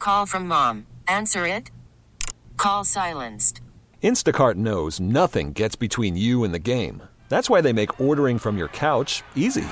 Call from mom. Answer it. Call silenced. Instacart knows nothing gets between you and the game. That's why they make ordering from your couch easy.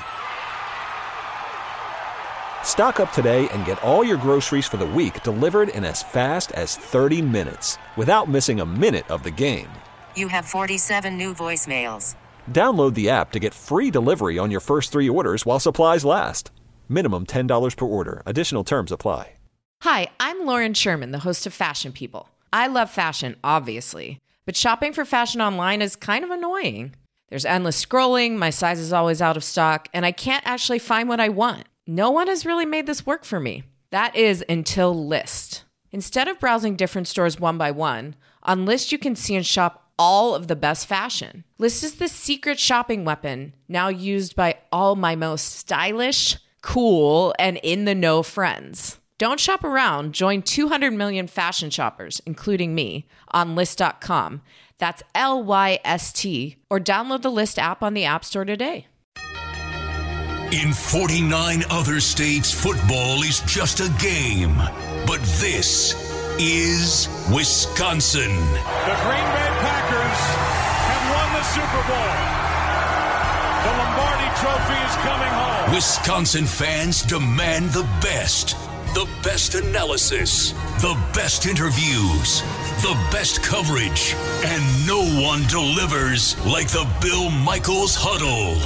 Stock up today and get all your groceries for the week delivered in as fast as 30 minutes without missing a minute of the game. You have 47 new voicemails. Download the app to get free delivery on your first 3 orders while supplies last. Minimum $10 per order. Additional terms apply. Hi, I'm Lauren Sherman, the host of Fashion People. I love fashion, obviously, but shopping for fashion online is kind of annoying. There's endless scrolling, my size is always out of stock, and I can't actually find what I want. No one has really made this work for me. That is until Lyst. Instead of browsing different stores one by one, on Lyst you can see and shop all of the best fashion. Lyst is the secret shopping weapon now used by all my most stylish, cool, and in-the-know friends. Don't shop around. Join 200 million fashion shoppers, including me, on Lyst.com. That's Lyst, or download the Lyst app on the App Store today. In 49 other states, football is just a game. But this is Wisconsin. The Green Bay Packers have won the Super Bowl. The Lombardi Trophy is coming home. Wisconsin fans demand the best. The best analysis, the best interviews, the best coverage, and no one delivers like the Bill Michaels Huddle.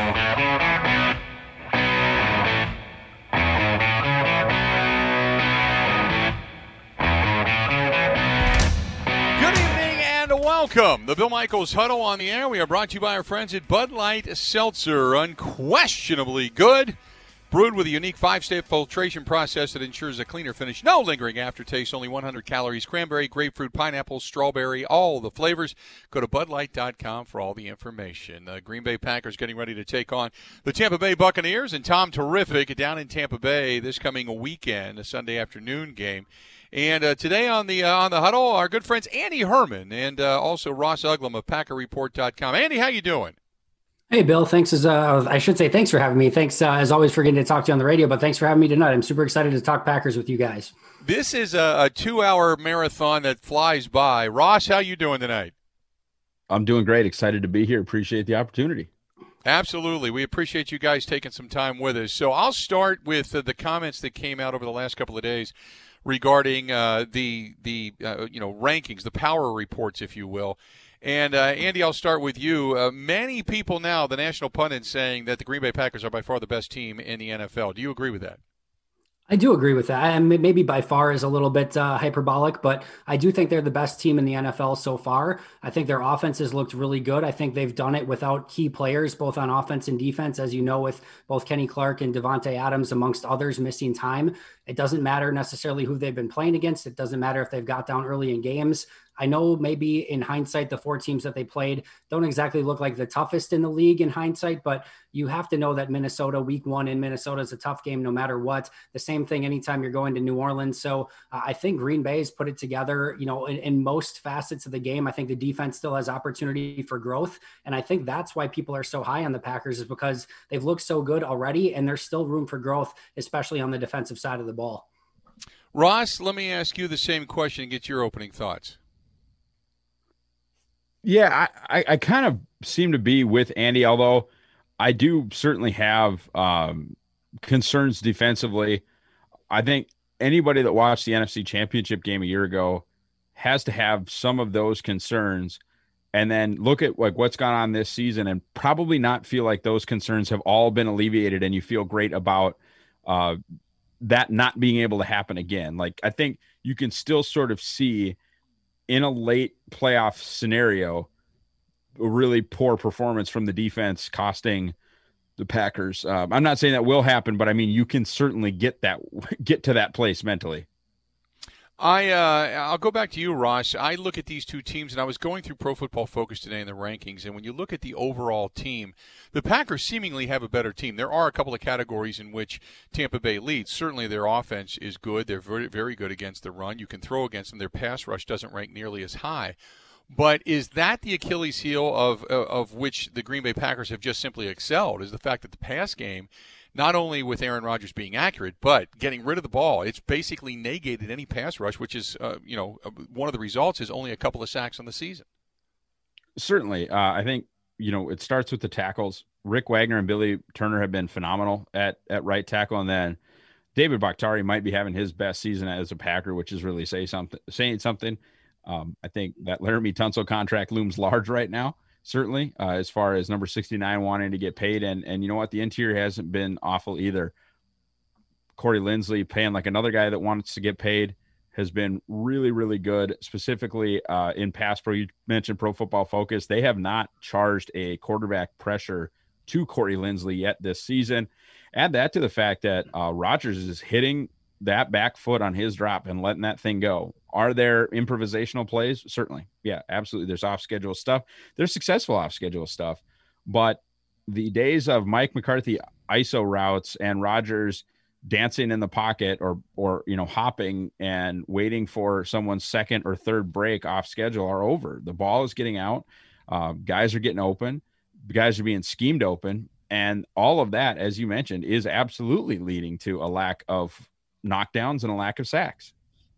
Good evening and welcome. The Bill Michaels Huddle on the air. We are brought to you by our friends at Bud Light Seltzer. Unquestionably good. Brewed with a unique 5-step filtration process that ensures a cleaner finish. No lingering aftertaste, only 100 calories. Cranberry, grapefruit, pineapple, strawberry, all the flavors. Go to BudLight.com for all the information. The Green Bay Packers getting ready to take on the Tampa Bay Buccaneers. And Tom Terrific down in Tampa Bay this coming weekend, a Sunday afternoon game. And today on the Huddle, our good friends Andy Herman and also Ross Uglum of PackerReport.com. Andy, how you doing? Hey, Bill. Thanks I should say thanks for having me. Thanks as always for getting to talk to you on the radio, but thanks for having me tonight. I'm super excited to talk Packers with you guys. This is a 2-hour marathon that flies by. Ross, how you doing tonight? I'm doing great. Excited to be here. Appreciate the opportunity. Absolutely. We appreciate you guys taking some time with us. So I'll start with the comments that came out over the last couple of days regarding the rankings, the power reports, if you will. And, Andy, I'll start with you. Many people now, the national pundits, saying that the Green Bay Packers are by far the best team in the NFL. Do you agree with that? I do agree with that. And maybe by far is a little bit hyperbolic, but I do think they're the best team in the NFL so far. I think their offense has looked really good. I think they've done it without key players, both on offense and defense, as you know, with both Kenny Clark and Devontae Adams, amongst others, missing time. It doesn't matter necessarily who they've been playing against. It doesn't matter if they've got down early in games. I know maybe in hindsight, the 4 teams that they played don't exactly look like the toughest in the league in hindsight, but you have to know that Minnesota, week 1 in Minnesota is a tough game no matter what. The same thing anytime you're going to New Orleans. So I think Green Bay has put it together, in most facets of the game. I think the defense still has opportunity for growth. And I think that's why people are so high on the Packers, is because they've looked so good already and there's still room for growth, especially on the defensive side of the ball. Ross, let me ask you the same question and get your opening thoughts. Yeah, I kind of seem to be with Andy, although I do certainly have concerns defensively. I think anybody that watched the NFC Championship game a year ago has to have some of those concerns, and then look at what's gone on this season and probably not feel like those concerns have all been alleviated and you feel great about that not being able to happen again. Like, I think you can still sort of see in a late playoff scenario a really poor performance from the defense costing the Packers. I'm not saying that will happen, but I mean, you can certainly get to that place mentally. I'll go back to you, Ross. I look at these two teams, and I was going through Pro Football Focus today in the rankings, and when you look at the overall team, the Packers seemingly have a better team. There are a couple of categories in which Tampa Bay leads. Certainly their offense is good. They're very, very good against the run. You can throw against them. Their pass rush doesn't rank nearly as high. But is that the Achilles heel of which the Green Bay Packers have just simply excelled, is the fact that the pass game not only with Aaron Rodgers being accurate, but getting rid of the ball. It's basically negated any pass rush, which is, one of the results is only a couple of sacks on the season. Certainly. I think, it starts with the tackles. Rick Wagner and Billy Turner have been phenomenal at right tackle. And then David Bakhtiari might be having his best season as a Packer, which is really saying something. I think that Laramie Tunsil contract looms large right now, certainly, as far as number 69 wanting to get paid. And you know what? The interior hasn't been awful either. Corey Linsley paying like another guy that wants to get paid has been really, really good, specifically in pass pro. You mentioned Pro Football Focus. They have not charged a quarterback pressure to Corey Linsley yet this season. Add that to the fact that Rodgers is hitting that back foot on his drop and letting that thing go. Are there improvisational plays? Certainly. Yeah, absolutely. There's off-schedule stuff. There's successful off-schedule stuff. But the days of Mike McCarthy ISO routes and Rodgers dancing in the pocket or hopping and waiting for someone's second or third break off schedule are over. The ball is getting out. Guys are getting open. Guys are being schemed open. And all of that, as you mentioned, is absolutely leading to a lack of knockdowns and a lack of sacks.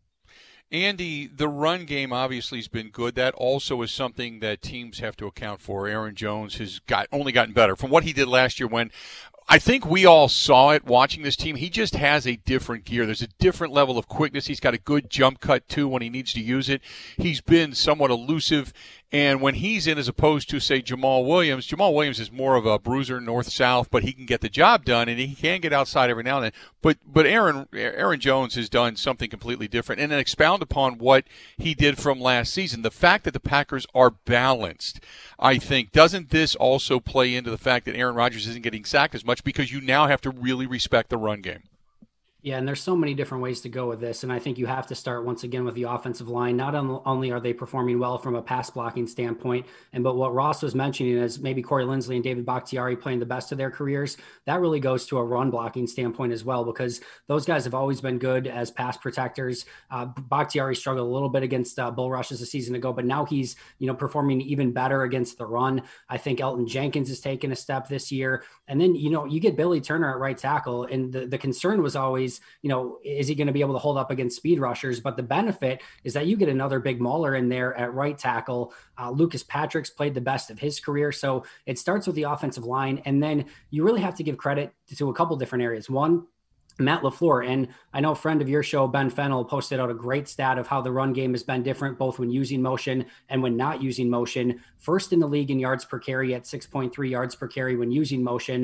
Andy, the run game obviously has been good. That also is something that teams have to account for. Aaron Jones has only gotten better from what he did last year when I think we all saw it watching this team. He just has a different gear. There's a different level of quickness. He's got a good jump cut, too, when he needs to use it. He's been somewhat elusive. And when he's in, as opposed to, say, Jamal Williams is more of a bruiser north-south, but he can get the job done, and he can get outside every now and then. But Aaron Jones has done something completely different. And then expound upon what he did from last season. The fact that the Packers are balanced, I think, doesn't this also play into the fact that Aaron Rodgers isn't getting sacked as much because you now have to really respect the run game? Yeah, and there's so many different ways to go with this. And I think you have to start once again with the offensive line. Not only are they performing well from a pass blocking standpoint, but what Ross was mentioning is maybe Corey Linsley and David Bakhtiari playing the best of their careers. That really goes to a run blocking standpoint as well, because those guys have always been good as pass protectors. Bakhtiari struggled a little bit against bull rushes a season ago, but now he's performing even better against the run. I think Elton Jenkins has taken a step this year. And then, you get Billy Turner at right tackle, and the concern was always, is he going to be able to hold up against speed rushers? But the benefit is that you get another big mauler in there at right tackle. Lucas Patrick's played the best of his career. So it starts with the offensive line. And then you really have to give credit to a couple different areas. One, Matt LaFleur. And I know a friend of your show, Ben Fennell, posted out a great stat of how the run game has been different, both when using motion and when not using motion. First in the league in yards per carry at 6.3 yards per carry when using motion,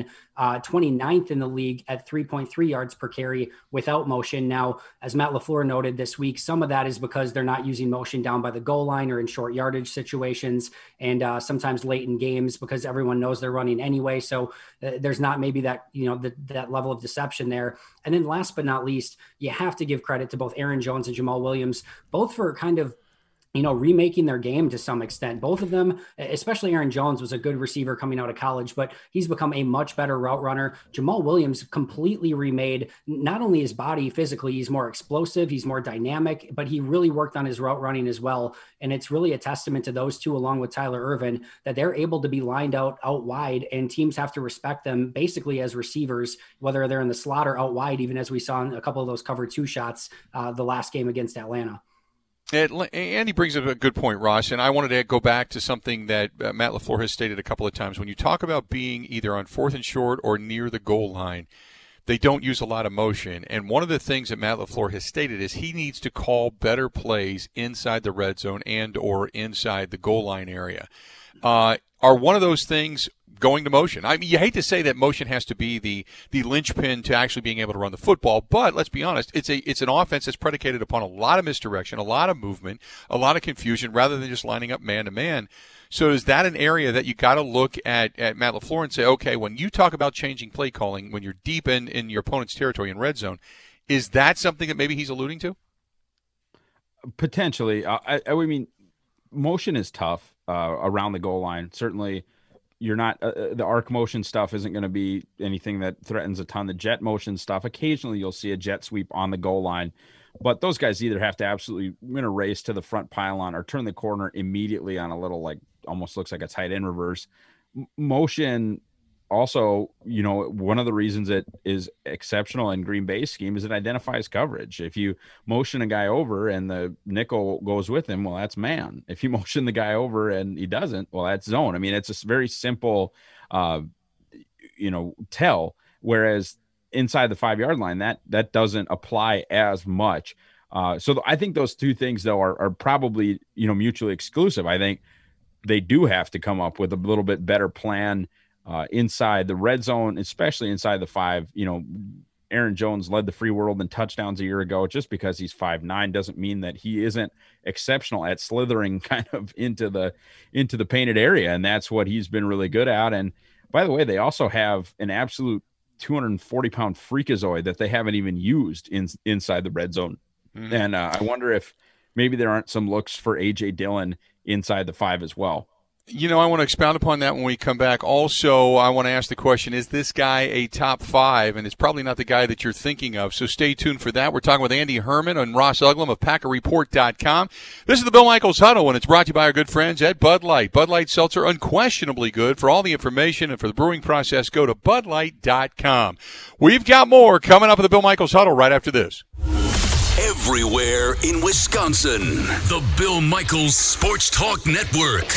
29th in the league at 3.3 yards per carry without motion. Now, as Matt LaFleur noted this week, some of that is because they're not using motion down by the goal line or in short yardage situations, and sometimes late in games because everyone knows they're running anyway. So there's not maybe that, that level of deception there. And then last but not least, you have to give credit to both Aaron Jones and Jamal Williams, both for kind of remaking their game to some extent. Both of them, especially Aaron Jones, was a good receiver coming out of college, but he's become a much better route runner. Jamal Williams completely remade not only his body physically, he's more explosive, he's more dynamic, but he really worked on his route running as well. And it's really a testament to those two, along with Tyler Ervin, that they're able to be lined out wide, and teams have to respect them basically as receivers, whether they're in the slot or out wide, even as we saw in a couple of those cover two shots the last game against Atlanta. Andy brings up a good point, Ross, and I wanted to go back to something that Matt LaFleur has stated a couple of times. When you talk about being either on 4th and short or near the goal line, they don't use a lot of motion. And one of the things that Matt LaFleur has stated is he needs to call better plays inside the red zone and or inside the goal line area. Are one of those things going to motion? I mean, you hate to say that motion has to be the linchpin to actually being able to run the football, but let's be honest, it's an offense that's predicated upon a lot of misdirection, a lot of movement, a lot of confusion, rather than just lining up man to man. So is that an area that you got to look at Matt LaFleur and say, okay, when you talk about changing play calling, when you're deep in your opponent's territory in red zone, is that something that maybe he's alluding to? Potentially. I mean, motion is tough around the goal line. Certainly, you're not the arc motion stuff isn't going to be anything that threatens a ton. The jet motion stuff, occasionally you'll see a jet sweep on the goal line, but those guys either have to absolutely win a race to the front pylon or turn the corner immediately on a little, like, almost looks like a tight end reverse. Motion also, one of the reasons it is exceptional in Green Bay's scheme is it identifies coverage. If you motion a guy over and the nickel goes with him, well, that's man. If you motion the guy over and he doesn't, well, that's zone. I mean, it's a very simple, tell. Whereas inside the 5-yard line, that doesn't apply as much. So I think those two things, though, are probably, mutually exclusive. I think they do have to come up with a little bit better plan inside the red zone, especially inside the 5. Aaron Jones led the free world in touchdowns a year ago. Just because he's 5'9" doesn't mean that he isn't exceptional at slithering kind of into the painted area. And that's what he's been really good at. And by the way, they also have an absolute 240-pound freakazoid that they haven't even used inside the red zone. Mm-hmm. And I wonder if maybe there aren't some looks for A.J. Dillon inside the 5 as well. I want to expound upon that when we come back. Also, I want to ask the question, is this guy a top 5? And it's probably not the guy that you're thinking of. So stay tuned for that. We're talking with Andy Herman and Ross Uglem of PackerReport.com. This is the Bill Michaels Huddle, and it's brought to you by our good friends at Bud Light. Bud Light Seltzer, unquestionably good. For all the information and for the brewing process, go to BudLight.com. We've got more coming up at the Bill Michaels Huddle right after this. Everywhere in Wisconsin, the Bill Michaels Sports Talk Network.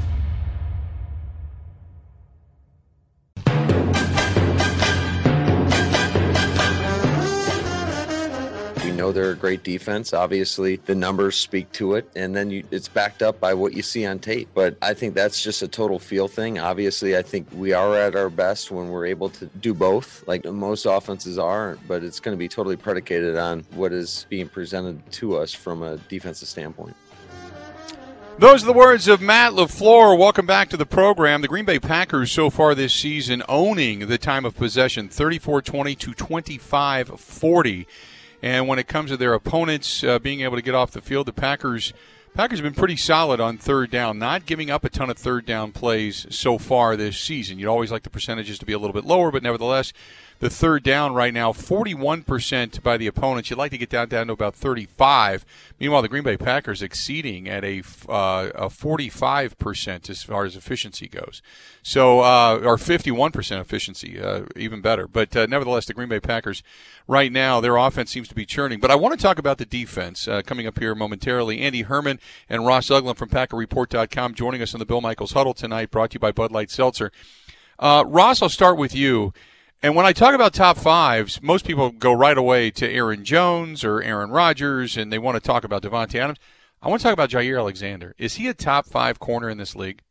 know they're a great defense. Obviously, the numbers speak to it, and then it's backed up by what you see on tape. But I think that's just a total feel thing. Obviously, I think we are at our best when we're able to do both, like most offenses are, but it's going to be totally predicated on what is being presented to us from a defensive standpoint. Those are the words of Matt LaFleur. Welcome back to the program. The Green Bay Packers so far this season owning the time of possession, 34-20 to 25-40. And when it comes to their opponents being able to get off the field, the Packers have been pretty solid on third down, not giving up a ton of third down plays so far this season. You'd always like the percentages to be a little bit lower, but nevertheless, the third down right now, 41% by the opponents. You'd like to get down to about 35. Meanwhile, the Green Bay Packers exceeding at a 45% as far as efficiency goes. So, or 51% efficiency, even better. But nevertheless, the Green Bay Packers right now, their offense seems to be churning. But I want to talk about the defense coming up here momentarily. Andy Herman and Ross Uglem from PackerReport.com joining us on the Bill Michaels Huddle tonight, brought to you by Bud Light Seltzer. Ross, I'll start with you. And when I talk about top fives, most people go right away to Aaron Jones or Aaron Rodgers, and they want to talk about Devontae Adams. I want to talk about Jaire Alexander. Is he a top 5 corner in this league?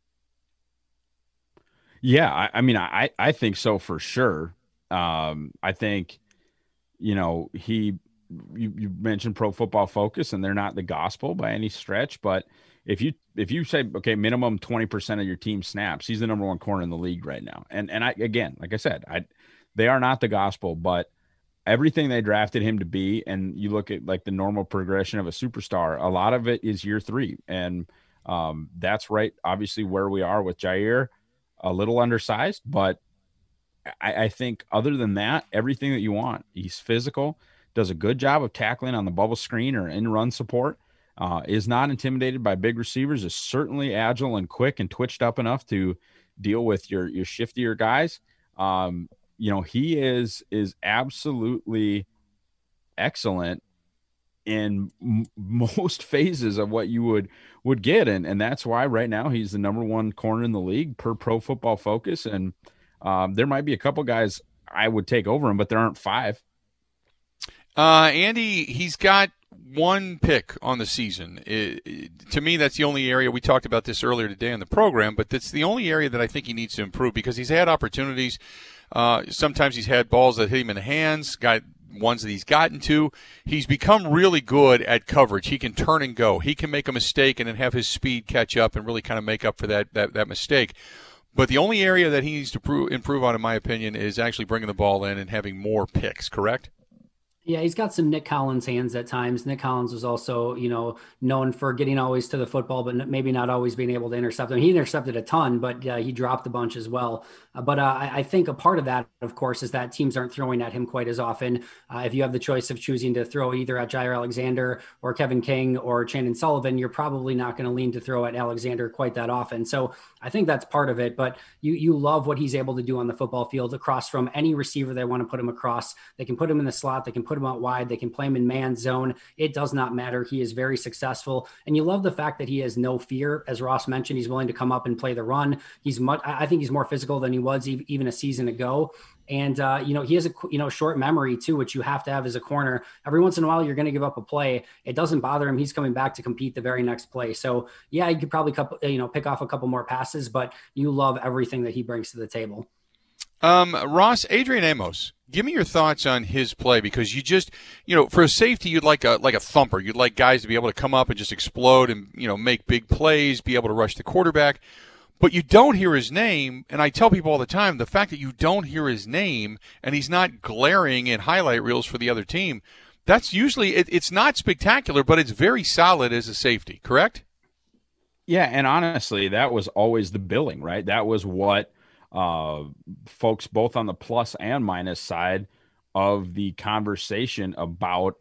Yeah, I think so for sure. I think, you mentioned Pro Football Focus, and they're not the gospel by any stretch, but if you say, okay, minimum 20% of your team snaps, he's the number 1 corner in the league right now. And like I said, they are not the gospel, but everything they drafted him to be, and you look at like the normal progression of a superstar, a lot of it is year 3. And that's right, obviously, where we are with Jaire, a little undersized, but I think other than that, everything that you want. He's physical, does a good job of tackling on the bubble screen or in run support, is not intimidated by big receivers, is certainly agile and quick and twitched up enough to deal with your shiftier guys. He is absolutely excellent in most phases of what you would get. And that's why right now he's the number 1 corner in the league per Pro Football Focus. And there might be a couple guys I would take over him, but there aren't 5. Andy, he's got 1 pick on the season. To me, that's the only area. We talked about this earlier today in the program, but that's the only area that I think he needs to improve, because he's had opportunities. Sometimes he's had balls that hit him in the hands, got ones that he's gotten to. He's become really good at coverage. He can turn and go. He can make a mistake and then have his speed catch up and really kind of make up for that mistake. But the only area that he needs to improve on, in my opinion, is actually bringing the ball in and having more picks, correct? Yeah, he's got some Nick Collins hands at times. Nick Collins was also, known for getting always to the football, but maybe not always being able to intercept him. He intercepted a ton, but he dropped a bunch as well. But I think a part of that, of course, is that teams aren't throwing at him quite as often. If you have the choice of choosing to throw either at Jair Alexander or Kevin King or Chandon Sullivan, you're probably not going to lean to throw at Alexander quite that often. So I think that's part of it. But you love what he's able to do on the football field across from any receiver they want to put him across. They can put him in the slot. They can put him out wide. They can play him in man zone. It does not matter. He is very successful. And you love the fact that he has no fear. As Ross mentioned, he's willing to come up and play the run. I think he's more physical than he was even a season ago. And, he has a, short memory too, which you have to have as a corner. Every once in a while, you're going to give up a play. It doesn't bother him. He's coming back to compete the very next play. So yeah, you could probably, pick off a couple more passes, but you love everything that he brings to the table. Ross, Adrian Amos, give me your thoughts on his play, because you just, for a safety, you'd like a thumper. You'd like guys to be able to come up and just explode and, make big plays, be able to rush the quarterback. But you don't hear his name, and I tell people all the time, the fact that you don't hear his name and he's not glaring in highlight reels for the other team, that's usually, it's not spectacular, but it's very solid as a safety, correct? Yeah, and honestly, that was always the billing, right? That was what folks both on the plus and minus side of the conversation about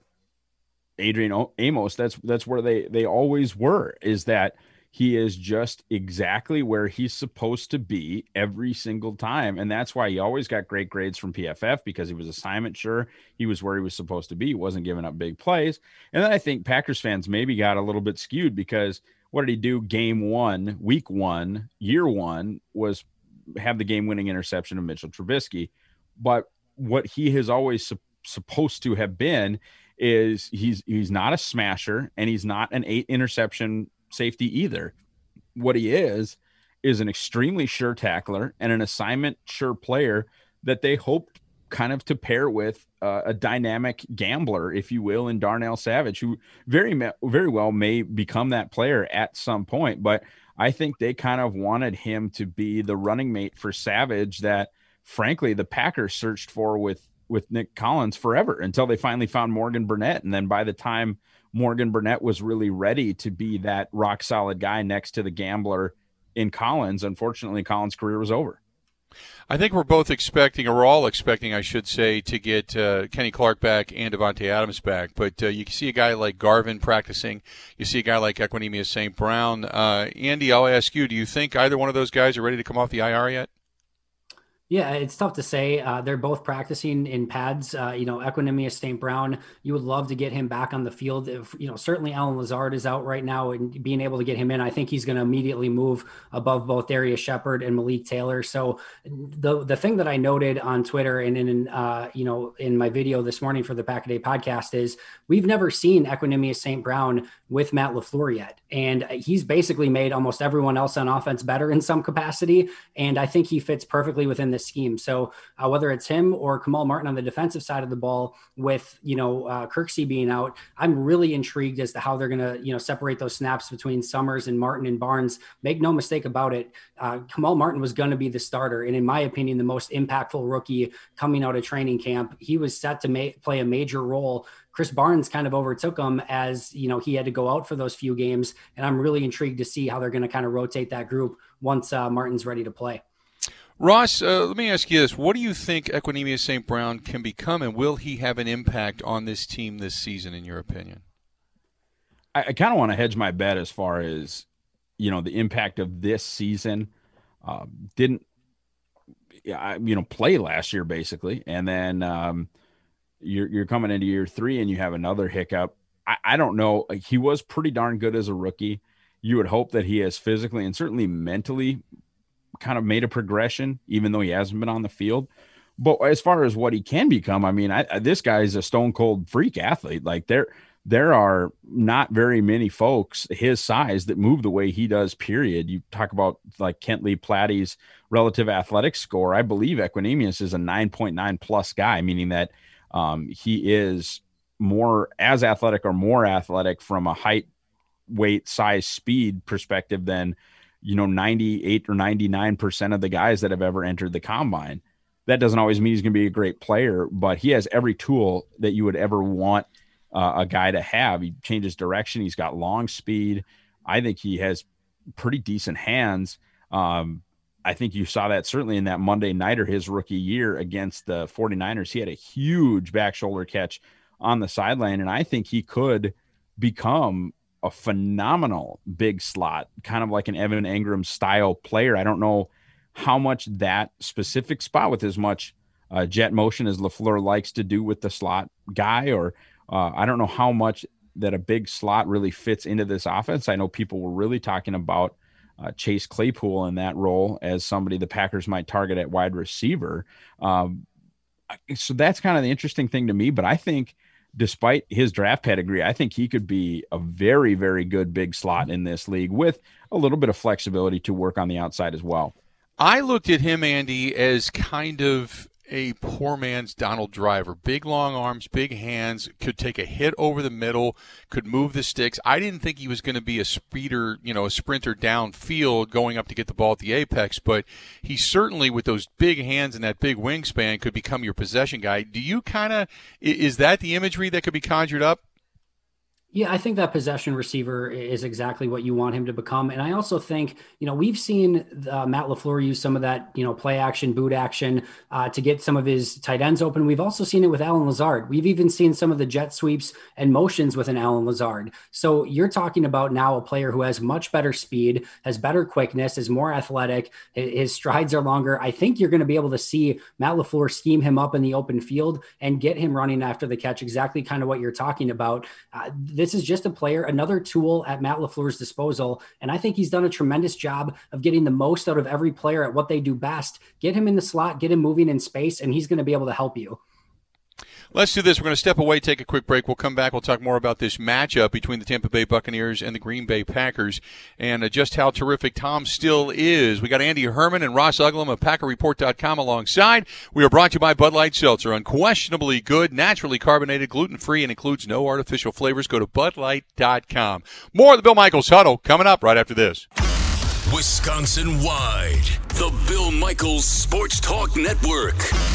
Adrian Amos, that's where they always were, is that he is just exactly where he's supposed to be every single time. And that's why he always got great grades from PFF, because he was assignment sure. He was where he was supposed to be. He wasn't giving up big plays. And then I think Packers fans maybe got a little bit skewed, because what did he do game one, week one, year one, was have the game-winning interception of Mitchell Trubisky. But what he has always supposed to have been is he's not a smasher, and he's not an 8 interception safety either. What he is an extremely sure tackler and an assignment sure player that they hoped kind of to pair with a dynamic gambler, if you will, in Darnell Savage, who very well may become that player at some point. But I think they kind of wanted him to be the running mate for Savage that, frankly, the Packers searched for with Nick Collins forever, until they finally found Morgan Burnett. And then by the time Morgan Burnett was really ready to be that rock solid guy next to the gambler in Collins, unfortunately, Collins' career was over. I think we're all expecting, I should say, to get Kenny Clark back and Davante Adams back. But you can see a guy like Garvin practicing. You see a guy like Equanimeous St. Brown. Andy, I'll ask you, do you think either one of those guys are ready to come off the IR yet? Yeah, it's tough to say. They're both practicing in pads. Equanimeous St. Brown, you would love to get him back on the field. If, certainly Allen Lazard is out right now, and being able to get him in, I think he's going to immediately move above both Darius Shepard and Malik Taylor. So the thing that I noted on Twitter and in my video this morning for the Pack a Day podcast is we've never seen Equanimeous St. Brown with Matt LaFleur yet. And he's basically made almost everyone else on offense better in some capacity. And I think he fits perfectly within this scheme. So whether it's him or Kamal Martin on the defensive side of the ball with, Kirksey being out, I'm really intrigued as to how they're going to, separate those snaps between Summers and Martin and Barnes. Make no mistake about it. Kamal Martin was going to be the starter. And in my opinion, the most impactful rookie coming out of training camp. He was set to play a major role. Chris Barnes kind of overtook him as, he had to go out for those few games. And I'm really intrigued to see how they're going to kind of rotate that group once Martin's ready to play. Ross, let me ask you this. What do you think Equanimeous St. Brown can become, and will he have an impact on this team this season, in your opinion? I kind of want to hedge my bet as far as, the impact of this season. Didn't play last year, basically. And then you're coming into year 3 and you have another hiccup. I don't know. He was pretty darn good as a rookie. You would hope that he has physically and certainly mentally kind of made a progression, even though he hasn't been on the field. But as far as what he can become, I mean, this guy is a stone cold freak athlete. Like there are not very many folks his size that move the way he does, period. You talk about like Kent Lee Platty's relative athletic score. I believe Equanimeous is a 9.9 plus guy, meaning that he is more as athletic or more athletic from a height, weight, size, speed perspective than 98 or 99% of the guys that have ever entered the combine. that doesn't always mean he's going to be a great player, but he has every tool that you would ever want a guy to have. He changes direction. He's got long speed. I think he has pretty decent hands. I think you saw that certainly in that Monday nighter his rookie year against the 49ers. He had a huge back shoulder catch on the sideline, and I think he could become a phenomenal big slot, kind of like an Evan Engram style player. I don't know how much that specific spot with as much jet motion as LaFleur likes to do with the slot guy, or I don't know how much that a big slot really fits into this offense. I know people were really talking about Chase Claypool in that role as somebody the Packers might target at wide receiver. So that's kind of the interesting thing to me, but I think despite his draft pedigree, I think he could be a very, very good big slot in this league with a little bit of flexibility to work on the outside as well. I looked at him, Andy, as kind of a poor man's Donald Driver. Big, long arms, big hands, could take a hit over the middle, could move the sticks. I didn't think he was going to be a speeder, a sprinter downfield going up to get the ball at the apex, but he certainly, with those big hands and that big wingspan, could become your possession guy. Do you is that the imagery that could be conjured up? Yeah, I think that possession receiver is exactly what you want him to become. And I also think, we've seen Matt LaFleur use some of that, play action, boot action to get some of his tight ends open. We've also seen it with Allen Lazard. We've even seen some of the jet sweeps and motions with an Allen Lazard. So you're talking about now a player who has much better speed, has better quickness, is more athletic. His strides are longer. I think you're going to be able to see Matt LaFleur scheme him up in the open field and get him running after the catch, exactly kind of what you're talking about. This is just a player, another tool at Matt LaFleur's disposal. And I think he's done a tremendous job of getting the most out of every player at what they do best. Get him in the slot, get him moving in space, and he's going to be able to help you. Let's do this. We're going to step away, take a quick break. We'll come back. We'll talk more about this matchup between the Tampa Bay Buccaneers and the Green Bay Packers and just how terrific Tom still is. We got Andy Herman and Ross Uglum of PackerReport.com alongside. We are brought to you by Bud Light Seltzer. Unquestionably good, naturally carbonated, gluten-free, and includes no artificial flavors. Go to BudLight.com. More of the Bill Michaels Huddle coming up right after this. Wisconsin-wide, the Bill Michaels Sports Talk Network.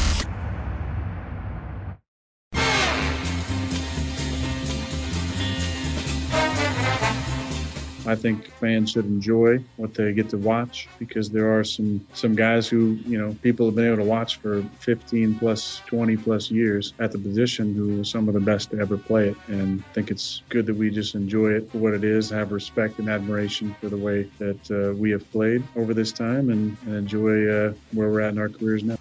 I think fans should enjoy what they get to watch because there are some guys who, people have been able to watch for 15 plus, 20 plus years at the position who are some of the best to ever play it. And I think it's good that we just enjoy it for what it is, have respect and admiration for the way that we have played over this time and enjoy where we're at in our careers now.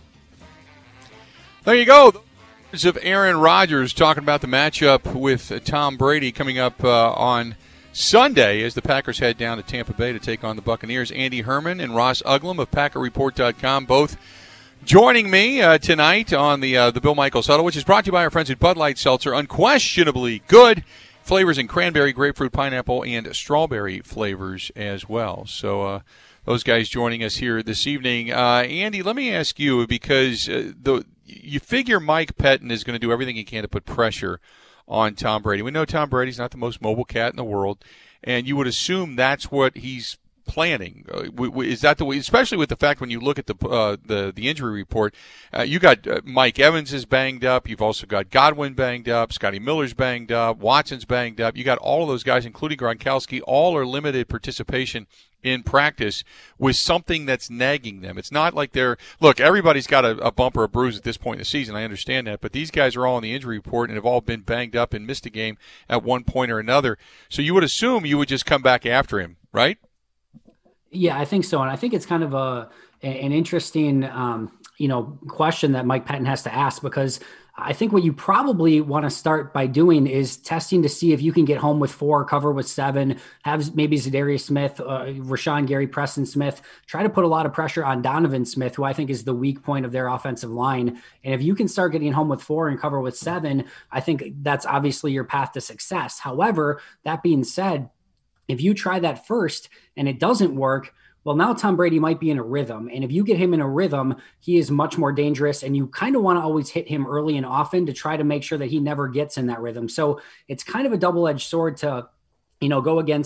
There you go. Of Aaron Rodgers talking about the matchup with Tom Brady coming up on Sunday as the Packers head down to Tampa Bay to take on the Buccaneers. Andy Herman and Ross Uglum of PackerReport.com both joining me tonight on the Bill Michaels Huddle, which is brought to you by our friends at Bud Light Seltzer. Unquestionably good flavors in cranberry, grapefruit, pineapple, and strawberry flavors as well. So those guys joining us here this evening. Andy, let me ask you, because you figure Mike Pettin is going to do everything he can to put pressure on Tom Brady. We know Tom Brady's not the most mobile cat in the world, and you would assume that's what he's planning. Is that the way? Especially with the fact when you look at the injury report, you got Mike Evans is banged up. You've also got Godwin banged up. Scotty Miller's banged up. Watson's banged up. You got all of those guys, including Gronkowski, all are limited participation in practice with something that's nagging them. It's not like look, everybody's got a bump or a bruise at this point in the season. I understand that, but these guys are all on the injury report and have all been banged up and missed a game at one point or another. So you would assume you would just come back after him, right? Yeah, I think so. And I think it's kind of an interesting, question that Mike Pettin has to ask, because I think what you probably want to start by doing is testing to see if you can get home with 4, cover with 7, have maybe Zadarius Smith, Rashawn Gary, Preston Smith, try to put a lot of pressure on Donovan Smith, who I think is the weak point of their offensive line. And if you can start getting home with 4 and cover with 7, I think that's obviously your path to success. However, that being said, if you try that first and it doesn't work, well, now Tom Brady might be in a rhythm. And if you get him in a rhythm, he is much more dangerous. And you kind of want to always hit him early and often to try to make sure that he never gets in that rhythm. So it's kind of a double-edged sword to, go against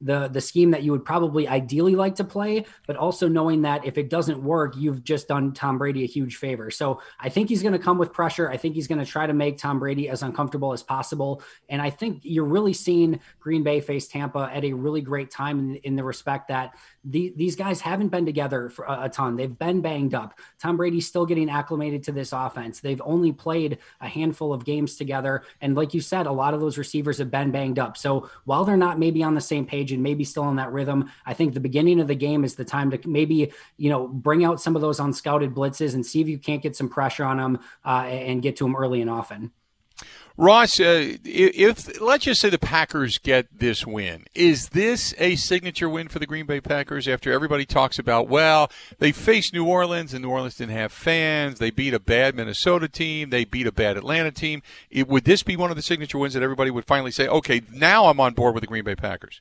the scheme that you would probably ideally like to play, but also knowing that if it doesn't work, you've just done Tom Brady a huge favor. So I think he's going to come with pressure. I think he's going to try to make Tom Brady as uncomfortable as possible. And I think you're really seeing Green Bay face Tampa at a really great time in the respect that these guys haven't been together for a ton. They've been banged up. Tom Brady's still getting acclimated to this offense. They've only played a handful of games together. And like you said, a lot of those receivers have been banged up. So while they're not maybe on the same page and maybe still in that rhythm, I think the beginning of the game is the time to maybe, bring out some of those unscouted blitzes and see if you can't get some pressure on them and get to them early and often. Ross, if let's just say the Packers get this win, is this a signature win for the Green Bay Packers after everybody talks about, well, they faced New Orleans and New Orleans didn't have fans, they beat a bad Minnesota team, they beat a bad Atlanta team. Would this be one of the signature wins that everybody would finally say, okay, now I'm on board with the Green Bay Packers?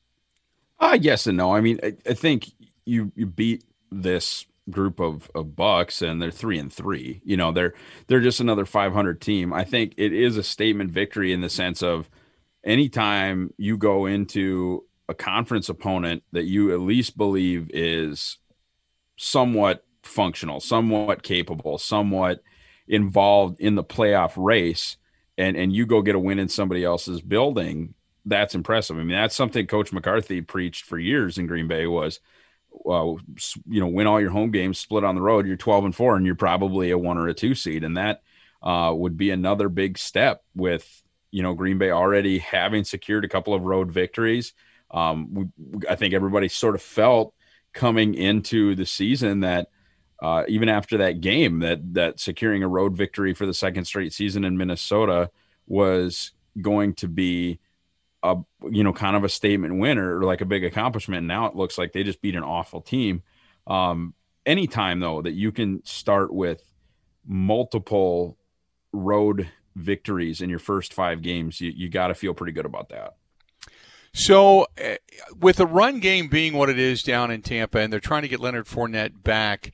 Yes and no. I mean, I think you beat this group of Bucks and they're 3-3. They're just another 500 team. I think it is a statement victory in the sense of anytime you go into a conference opponent that you at least believe is somewhat functional, somewhat capable, somewhat involved in the playoff race, and you go get a win in somebody else's building, that's impressive. I mean, that's something Coach McCarthy preached for years in Green Bay was, win all your home games, split on the road, you're 12-4, and you're probably a 1 or a 2 seed. And that would be another big step with, Green Bay already having secured a couple of road victories. I think everybody sort of felt coming into the season that even after that game, that securing a road victory for the second straight season in Minnesota was going to be kind of a statement win or like a big accomplishment. Now it looks like they just beat an awful team. Anytime though, that you can start with multiple road victories in your first 5 games, you got to feel pretty good about that. So with the run game being what it is down in Tampa and they're trying to get Leonard Fournette back,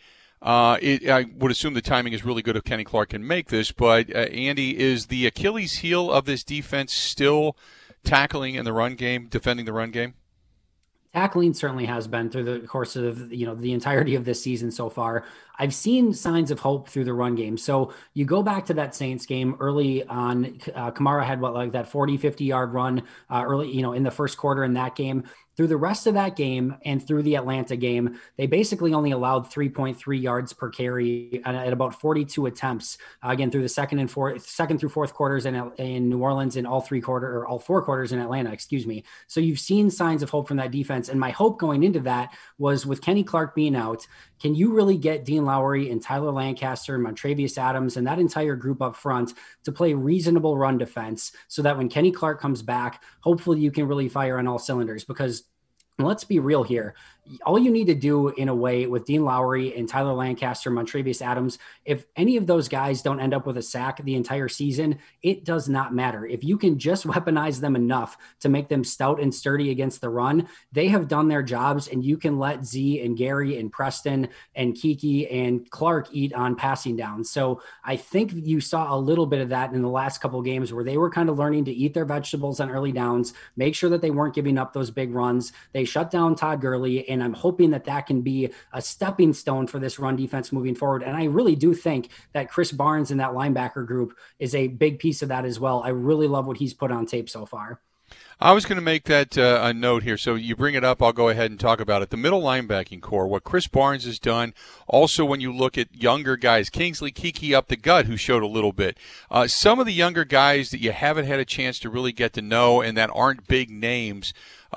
I would assume the timing is really good if Kenny Clark can make this, but Andy, is the Achilles heel of this defense still tackling in the run game, defending the run game? Tackling certainly has been through the course of, the entirety of this season so far. I've seen signs of hope through the run game. So you go back to that Saints game early on, Kamara had that 40, 50 yard run early, in the first quarter in that game. Through the rest of that game and through the Atlanta game, they basically only allowed 3.3 yards per carry at about 42 attempts. Again, through the second through fourth quarters in New Orleans and all 4 quarters in Atlanta, So you've seen signs of hope from that defense. And my hope going into that was with Kenny Clark being out, can you really get Dean Lowry and Tyler Lancaster and Montravius Adams and that entire group up front to play reasonable run defense so that when Kenny Clark comes back, hopefully you can really fire on all cylinders? Because let's be real here. All you need to do in a way with Dean Lowry and Tyler Lancaster, Montravius Adams, if any of those guys don't end up with a sack the entire season, it does not matter. If you can just weaponize them enough to make them stout and sturdy against the run, they have done their jobs, and you can let Z and Gary and Preston and Kiki and Clark eat on passing down. So I think you saw a little bit of that in the last couple of games where they were kind of learning to eat their vegetables on early downs, make sure that they weren't giving up those big runs. They shut down Todd Gurley, and I'm hoping that can be a stepping stone for this run defense moving forward. And I really do think that Chris Barnes and that linebacker group is a big piece of that as well. I really love what he's put on tape so far. I was going to make that a note here. So you bring it up, I'll go ahead and talk about it. The middle linebacking core, what Chris Barnes has done. Also, when you look at younger guys, Kingsley Kiki up the gut, who showed a little bit. Some of the younger guys that you haven't had a chance to really get to know and that aren't big names,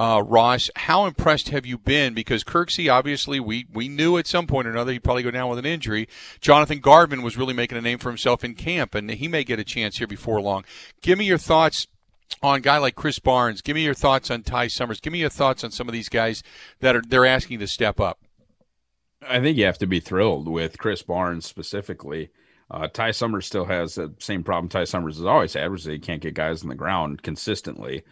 Ross, how impressed have you been? Because Kirksey, obviously, we knew at some point or another he'd probably go down with an injury. Jonathan Garvin was really making a name for himself in camp, and he may get a chance here before long. Give me your thoughts on a guy like Chris Barnes. Give me your thoughts on Ty Summers. Give me your thoughts on some of these guys that they're asking to step up. I think you have to be thrilled with Chris Barnes specifically. Ty Summers still has the same problem Ty Summers has always had, which is he can't get guys on the ground consistently.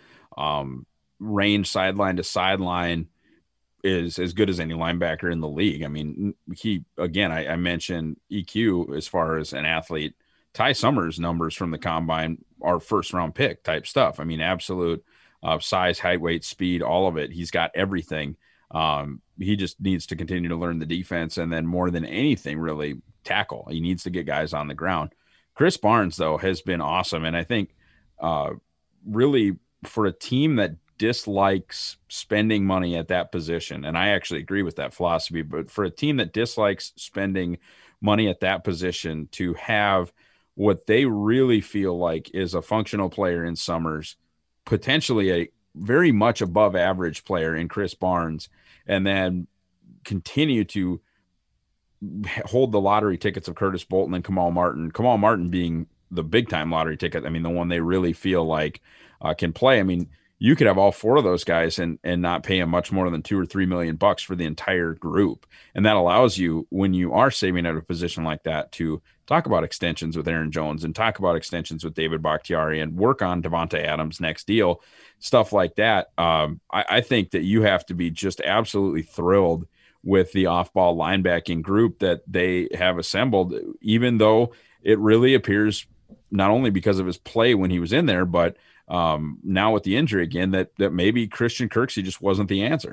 Range sideline to sideline is as good as any linebacker in the league. I mean, I mentioned EQ as far as an athlete. Ty Summers' numbers from the combine are first round pick type stuff. I mean, absolute size, height, weight, speed, all of it. He's got everything. He just needs to continue to learn the defense, and then more than anything, really tackle. He needs to get guys on the ground. Chris Barnes, though, has been awesome. And I think really for a team that dislikes spending money at that position, and I actually agree with that philosophy, but for a team that dislikes spending money at that position to have what they really feel like is a functional player in Summers, potentially a very much above average player in Chris Barnes, and then continue to hold the lottery tickets of Curtis Bolton and Kamal Martin being the big time lottery ticket. I mean, the one they really feel like can play. I mean, you could have all four of those guys and not pay them much more than $2 or $3 million for the entire group. And that allows you, when you are saving at a position like that, to talk about extensions with Aaron Jones and talk about extensions with David Bakhtiari and work on Devontae Adams' next deal, stuff like that. I think that you have to be just absolutely thrilled with the off-ball linebacking group that they have assembled, even though it really appears, not only because of his play when he was in there, but now with the injury again, that maybe Christian Kirksey just wasn't the answer.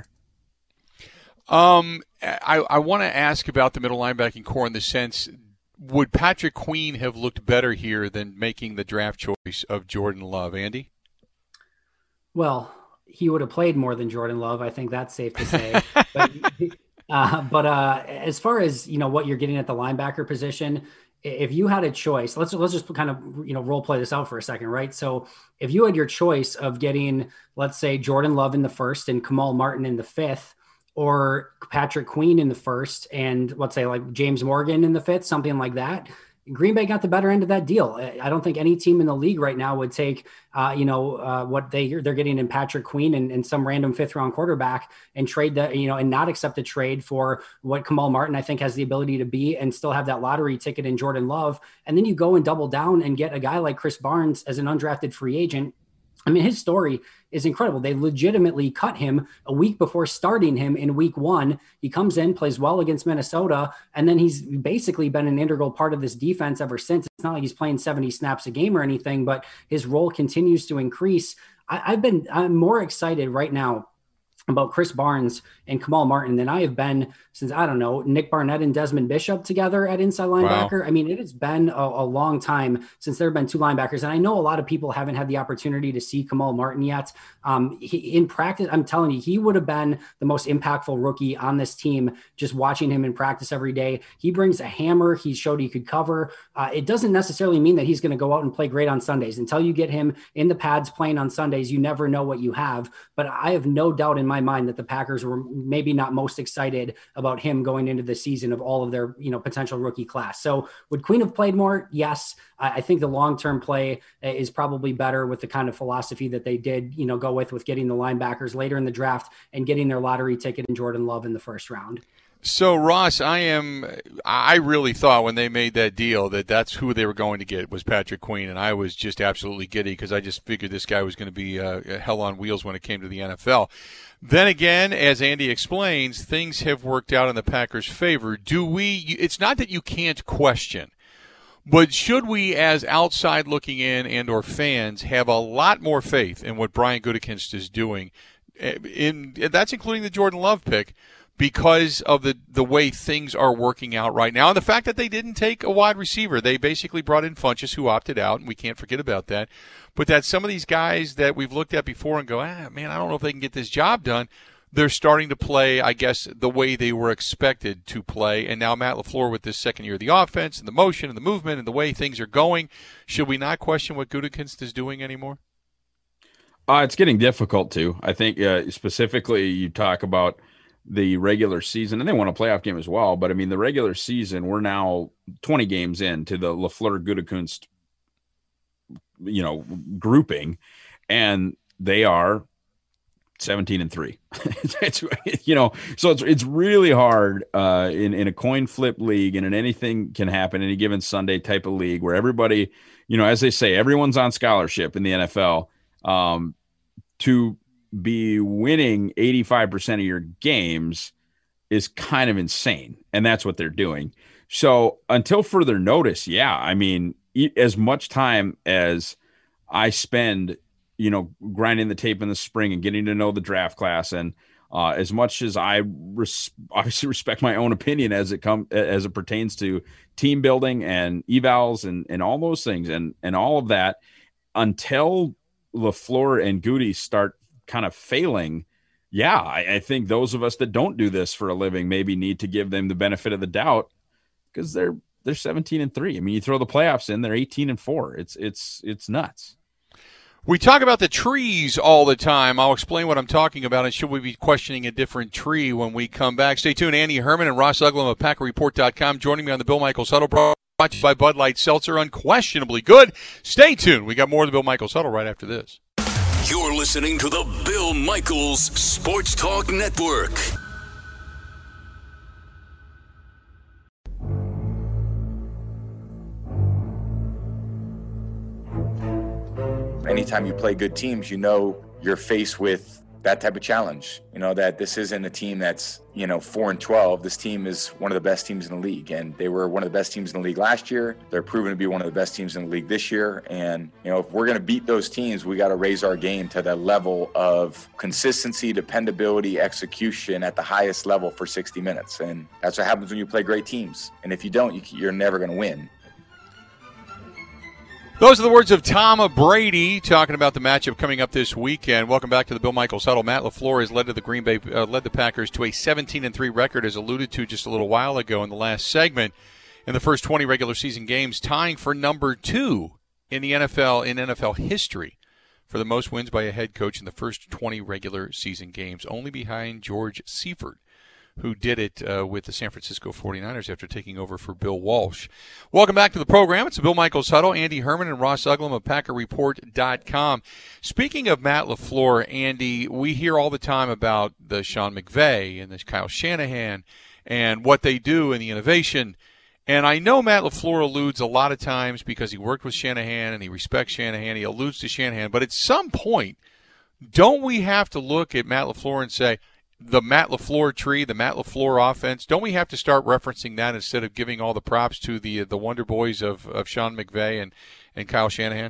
I want to ask about the middle linebacking core in the sense, would Patrick Queen have looked better here than making the draft choice of Jordan Love, Andy? Well, he would have played more than Jordan Love. I think that's safe to say. But as far as, what you're getting at the linebacker position, if you had a choice, let's just kind of, role play this out for a second, right? So if you had your choice of getting, let's say, Jordan Love in the first and Kamal Martin in the fifth, or Patrick Queen in the first and let's say like James Morgan in the fifth, something like that, Green Bay got the better end of that deal. I don't think any team in the league right now would take, what they're getting in Patrick Queen and some random fifth round quarterback and trade that, and not accept a trade for what Kamal Martin, I think, has the ability to be and still have that lottery ticket in Jordan Love. And then you go and double down and get a guy like Chris Barnes as an undrafted free agent. I mean, his story is incredible. They legitimately cut him a week before starting him in week 1. He comes in, plays well against Minnesota, and then he's basically been an integral part of this defense ever since. It's not like he's playing 70 snaps a game or anything, but his role continues to increase. I'm more excited right now about Chris Barnes and Kamal Martin than I have been since, I don't know, Nick Barnett and Desmond Bishop together at inside linebacker. Wow. I mean, it has been a long time since there have been two linebackers. And I know a lot of people haven't had the opportunity to see Kamal Martin yet. In practice, I'm telling you, he would have been the most impactful rookie on this team, just watching him in practice every day. He brings a hammer. He showed he could cover. It doesn't necessarily mean that he's going to go out and play great on Sundays. Until you get him in the pads playing on Sundays, you never know what you have. But I have no doubt in my mind that the Packers were maybe not most excited about him going into the season of all of their, potential rookie class. So would Queen have played more? Yes. I think the long-term play is probably better with the kind of philosophy that they did, go with getting the linebackers later in the draft and getting their lottery ticket in Jordan Love in the first round. So, Ross, I really thought when they made that deal that that's who they were going to get was Patrick Queen, and I was just absolutely giddy because I just figured this guy was going to be hell on wheels when it came to the NFL. Then again, as Andy explains, things have worked out in the Packers' favor. It's not that you can't question, but should we, as outside looking in and or fans, have a lot more faith in what Brian Gutekunst is doing, that's including the Jordan Love pick, because of the way things are working out right now. And the fact that they didn't take a wide receiver. They basically brought in Funchess, who opted out, and we can't forget about that. But that some of these guys that we've looked at before and go, man, I don't know if they can get this job done, they're starting to play, I guess, the way they were expected to play. And now Matt LaFleur with this second year of the offense and the motion and the movement and the way things are going, should we not question what Gutekunst is doing anymore? It's getting difficult to. I think specifically you talk about the regular season, and they won a playoff game as well. But I mean, the regular season, we're now 20 games into the LaFleur Gutekunst, grouping, and they are 17-3. So it's really hard in a coin flip league and in anything can happen any given Sunday type of league where everybody, as they say, everyone's on scholarship in the NFL, to be winning 85% of your games is kind of insane. And that's what they're doing. So until further notice, as much time as I spend grinding the tape in the spring and getting to know the draft class. And as much as I obviously respect my own opinion as it pertains to team building and evals and all those things and all of that, until LaFleur and Goody start kind of failing, I think those of us that don't do this for a living maybe need to give them the benefit of the doubt, because they're 17-3. I mean, you throw the playoffs in, they're 18-4. It's nuts. We talk about the trees all the time. I'll explain what I'm talking about, and should we be questioning a different tree when we come back. Stay tuned. Andy Herman and Ross Uglum of PackerReport.com joining me on the Bill Michaels Huddle, brought to you by Bud Light Seltzer. Unquestionably good. Stay tuned. We got more of the Bill Michaels Huddle right after this. You're listening to the Bill Michaels Sports Talk Network. Anytime you play good teams, you're faced with that type of challenge. That this isn't a team that's, 4-12. This team is one of the best teams in the league, and they were one of the best teams in the league last year. They're proven to be one of the best teams in the league this year. And, if we're going to beat those teams, we got to raise our game to that level of consistency, dependability, execution at the highest level for 60 minutes. And that's what happens when you play great teams. And if you don't, you're never going to win. Those are the words of Tom Brady talking about the matchup coming up this weekend. Welcome back to the Bill Michaels Huddle. Matt LaFleur has led the Packers to a 17-3 record, as alluded to just a little while ago in the last segment. In the first 20 regular season games, tying for number 2 in the NFL history for the most wins by a head coach in the first 20 regular season games, only behind George Seifert, who did it with the San Francisco 49ers after taking over for Bill Walsh. Welcome back to the program. It's the Bill Michaels Huddle. Andy Herman and Ross Uglum of PackerReport.com. Speaking of Matt LaFleur, Andy, we hear all the time about the Sean McVay and the Kyle Shanahan and what they do and the innovation. And I know Matt LaFleur alludes a lot of times, because he worked with Shanahan and he respects Shanahan, he alludes to Shanahan. But at some point, don't we have to look at Matt LaFleur and say, the Matt LaFleur tree, the Matt LaFleur offense, don't we have to start referencing that instead of giving all the props to the Wonder Boys of Sean McVay and Kyle Shanahan?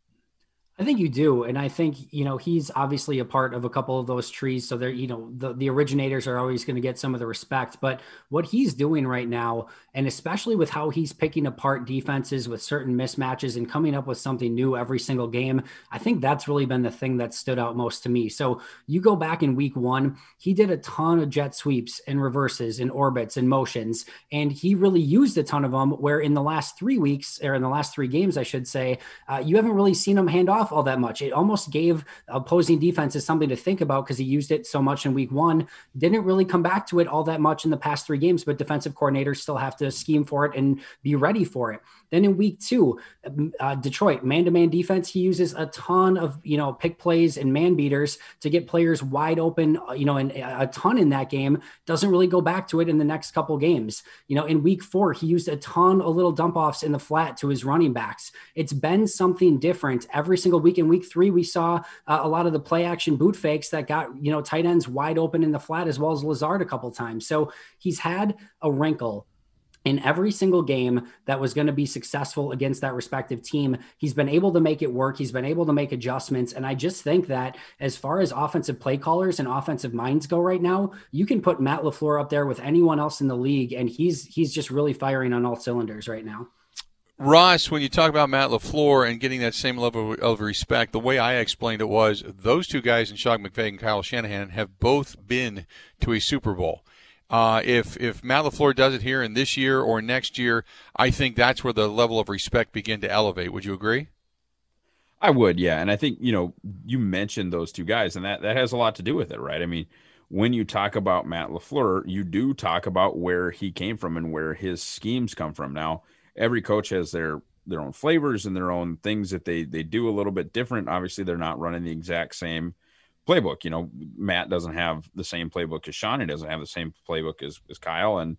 I think you do. And I think, he's obviously a part of a couple of those trees. So they're, the originators are always going to get some of the respect, but what he's doing right now, and especially with how he's picking apart defenses with certain mismatches and coming up with something new every single game, I think that's really been the thing that stood out most to me. So you go back in week 1, he did a ton of jet sweeps and reverses and orbits and motions, and he really used a ton of them, where in the last 3 weeks, or in the last 3 games, I should say, you haven't really seen him hand off all that much. It almost gave opposing defenses something to think about, because he used it so much in week 1, didn't really come back to it all that much in the past 3 games, but defensive coordinators still have to scheme for it and be ready for it. Then in week 2, Detroit, man-to-man defense, he uses a ton of, pick plays and man beaters to get players wide open, and a ton in that game. Doesn't really go back to it in the next couple games. In week 4, he used a ton of little dump offs in the flat to his running backs. It's been something different every single week. In week 3, we saw a lot of the play action boot fakes that got, tight ends wide open in the flat, as well as Lazard a couple times. So he's had a wrinkle in every single game that was going to be successful against that respective team. He's been able to make it work. He's been able to make adjustments. And I just think that as far as offensive play callers and offensive minds go right now, you can put Matt LaFleur up there with anyone else in the league, and he's just really firing on all cylinders right now. Ross, when you talk about Matt LaFleur and getting that same level of respect, the way I explained it was those 2 guys, in Sean McVay and Kyle Shanahan, have both been to a Super Bowl. If Matt LaFleur does it here in this year or next year, I think that's where the level of respect begin to elevate. Would you agree? I would, yeah. And I think, you mentioned those 2 guys, and that has a lot to do with it, right? I mean, when you talk about Matt LaFleur, you do talk about where he came from and where his schemes come from. Now, every coach has their own flavors and their own things that they do a little bit different. Obviously, they're not running the exact same playbook. Matt doesn't have the same playbook as Sean. He doesn't have the same playbook as Kyle. And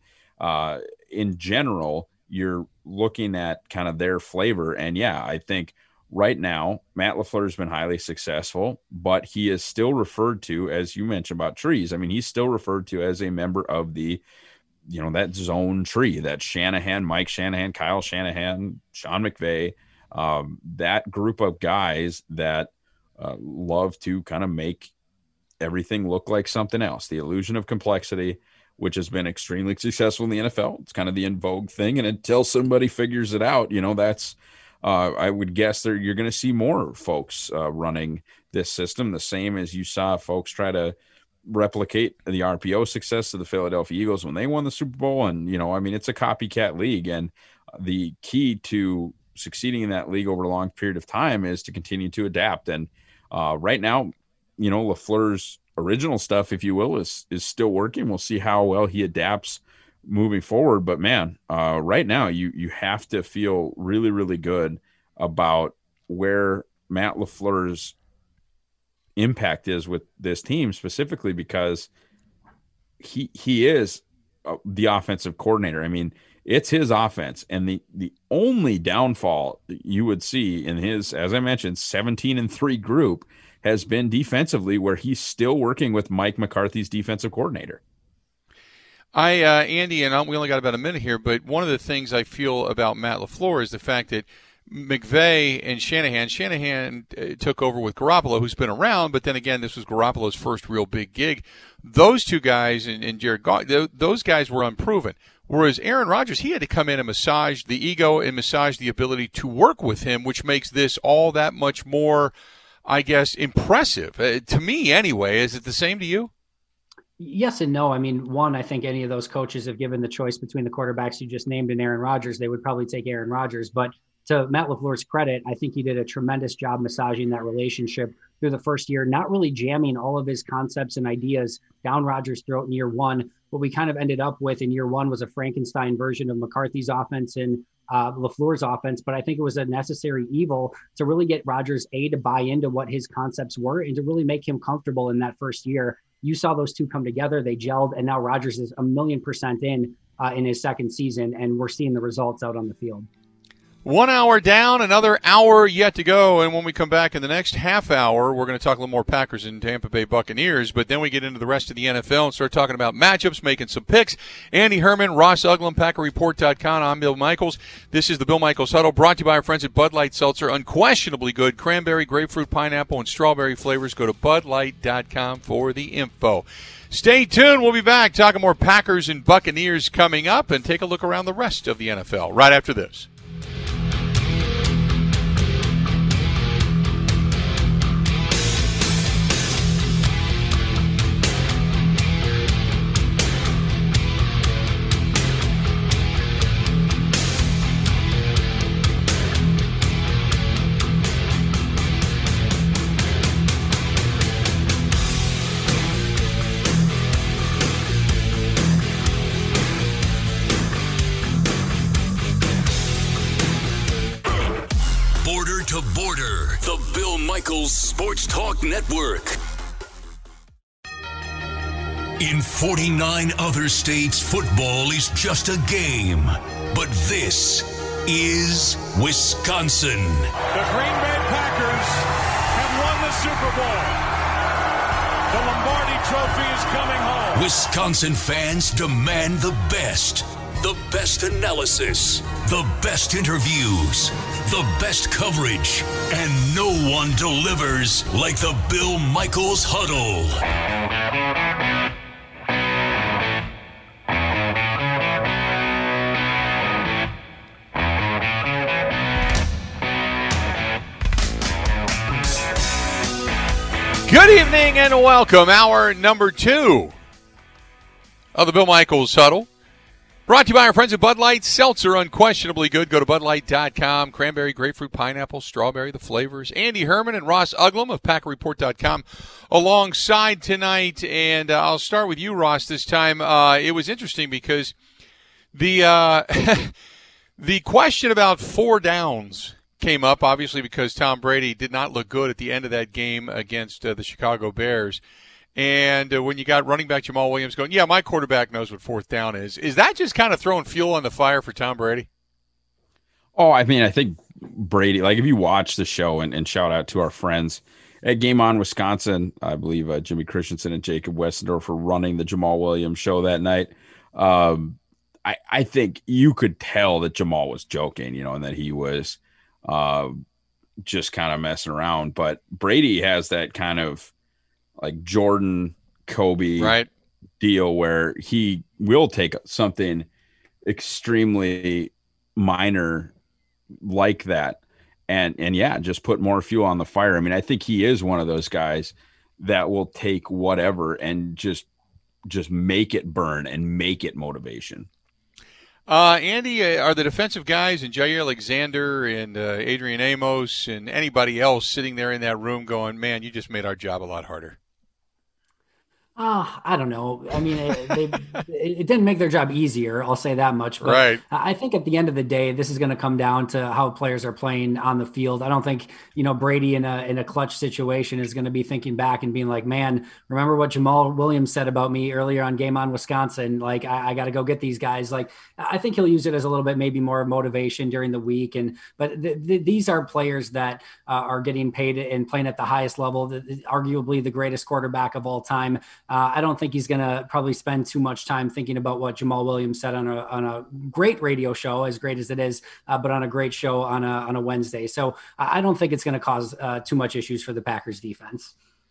in general, you're looking at kind of their flavor. And yeah, I think right now, Matt LaFleur has been highly successful, but he is still referred to, as you mentioned about trees. I mean, he's still referred to as a member of the, that zone tree, that Shanahan, Mike Shanahan, Kyle Shanahan, Sean McVay, that group of guys that love to kind of make everything look like something else. The illusion of complexity, which has been extremely successful in the NFL. It's kind of the in vogue thing. And until somebody figures it out, that's, I would guess you're going to see more folks running this system, the same as you saw folks try to replicate the RPO success of the Philadelphia Eagles when they won the Super Bowl. And, it's a copycat league. And the key to succeeding in that league over a long period of time is to continue to adapt. And right now, LaFleur's original stuff, if you will, is still working. We'll see how well he adapts moving forward. But man, right now you have to feel really, really good about where Matt LaFleur's impact is with this team, specifically because he is the offensive coordinator. I mean, it's his offense, and the only downfall you would see in his, as I mentioned, 17-3 group has been defensively, where he's still working with Mike McCarthy's defensive coordinator. Andy, and we only got about a minute here, but one of the things I feel about Matt LaFleur is the fact that McVay and Shanahan took over with Garoppolo, who's been around, but then again, this was Garoppolo's first real big gig. Those two guys and Jared Goff, those guys were unproven. Whereas Aaron Rodgers, he had to come in and massage the ego and massage the ability to work with him, which makes this all that much more, I guess, impressive. To me, anyway. Is it the same to you? Yes and no. I mean, one, I think any of those coaches have given the choice between the quarterbacks you just named and Aaron Rodgers, they would probably take Aaron Rodgers. But to Matt LaFleur's credit, I think he did a tremendous job massaging that relationship through the first year, not really jamming all of his concepts and ideas down Rodgers' throat in year one. What we kind of ended up with in year one was a Frankenstein version of McCarthy's offense and LaFleur's offense. But I think it was a necessary evil to really get Rodgers, to buy into what his concepts were and to really make him comfortable in that first year. You saw those two come together, they gelled, and now Rodgers is 1,000,000% in his second season, and we're seeing the results out on the field. 1 hour down, another hour yet to go, and when we come back in the next half hour, we're going to talk a little more Packers and Tampa Bay Buccaneers, but then we get into the rest of the NFL and start talking about matchups, making some picks. Andy Herman, Ross Uglum, PackerReport.com. I'm Bill Michaels. This is the Bill Michaels Huddle, brought to you by our friends at Bud Light Seltzer. Unquestionably good cranberry, grapefruit, pineapple, and strawberry flavors. Go to BudLight.com for the info. Stay tuned. We'll be back talking more Packers and Buccaneers coming up, and take a look around the rest of the NFL right after this. To Border, the Bill Michaels Sports Talk Network. In 49 other states, football is just a game. But this is Wisconsin. The Green Bay Packers have won the Super Bowl. The Lombardi Trophy is coming home. Wisconsin fans demand the best analysis, the best interviews, the best coverage, and no one delivers like the Bill Michaels Huddle. Good evening and welcome. Hour number 2 of the Bill Michaels Huddle. Brought to you by our friends at Bud Light Seltzer. Unquestionably good. Go to BudLight.com. Cranberry, grapefruit, pineapple, strawberry, the flavors. Andy Herman and Ross Uglum of PackerReport.com alongside tonight. And I'll start with you, Ross, this time. It was interesting because the the question about 4 downs came up, obviously, because Tom Brady did not look good at the end of that game against the Chicago Bears. And when you got running back Jamal Williams going, yeah, my quarterback knows what 4th down is that just kind of throwing fuel on the fire for Tom Brady? Oh, I mean, I think Brady, like if you watch the show and shout out to our friends at Game On Wisconsin, I believe Jimmy Christensen and Jacob Westendorf were running the Jamal Williams show that night. I think you could tell that Jamal was joking, and that he was just kind of messing around. But Brady has that kind of like Jordan, Kobe deal where he will take something extremely minor like that and yeah, just put more fuel on the fire. I mean, I think he is one of those guys that will take whatever and just make it burn and make it motivation. Andy, are the defensive guys and Jair Alexander and Adrian Amos and anybody else sitting there in that room going, man, you just made our job a lot harder? I don't know. I mean, it didn't make their job easier. I'll say that much. But right. I think at the end of the day, this is going to come down to how players are playing on the field. I don't think, Brady in a clutch situation is going to be thinking back and being like, man, remember what Jamal Williams said about me earlier on Game On Wisconsin? Like, I got to go get these guys. Like, I think he'll use it as a little bit, maybe more motivation during the week. But these are players that are getting paid and playing at the highest level, arguably the greatest quarterback of all time. I don't think he's going to probably spend too much time thinking about what Jamal Williams said on a great radio show, as great as it is, but on a great show on a Wednesday. So I don't think it's going to cause too much issues for the Packers defense.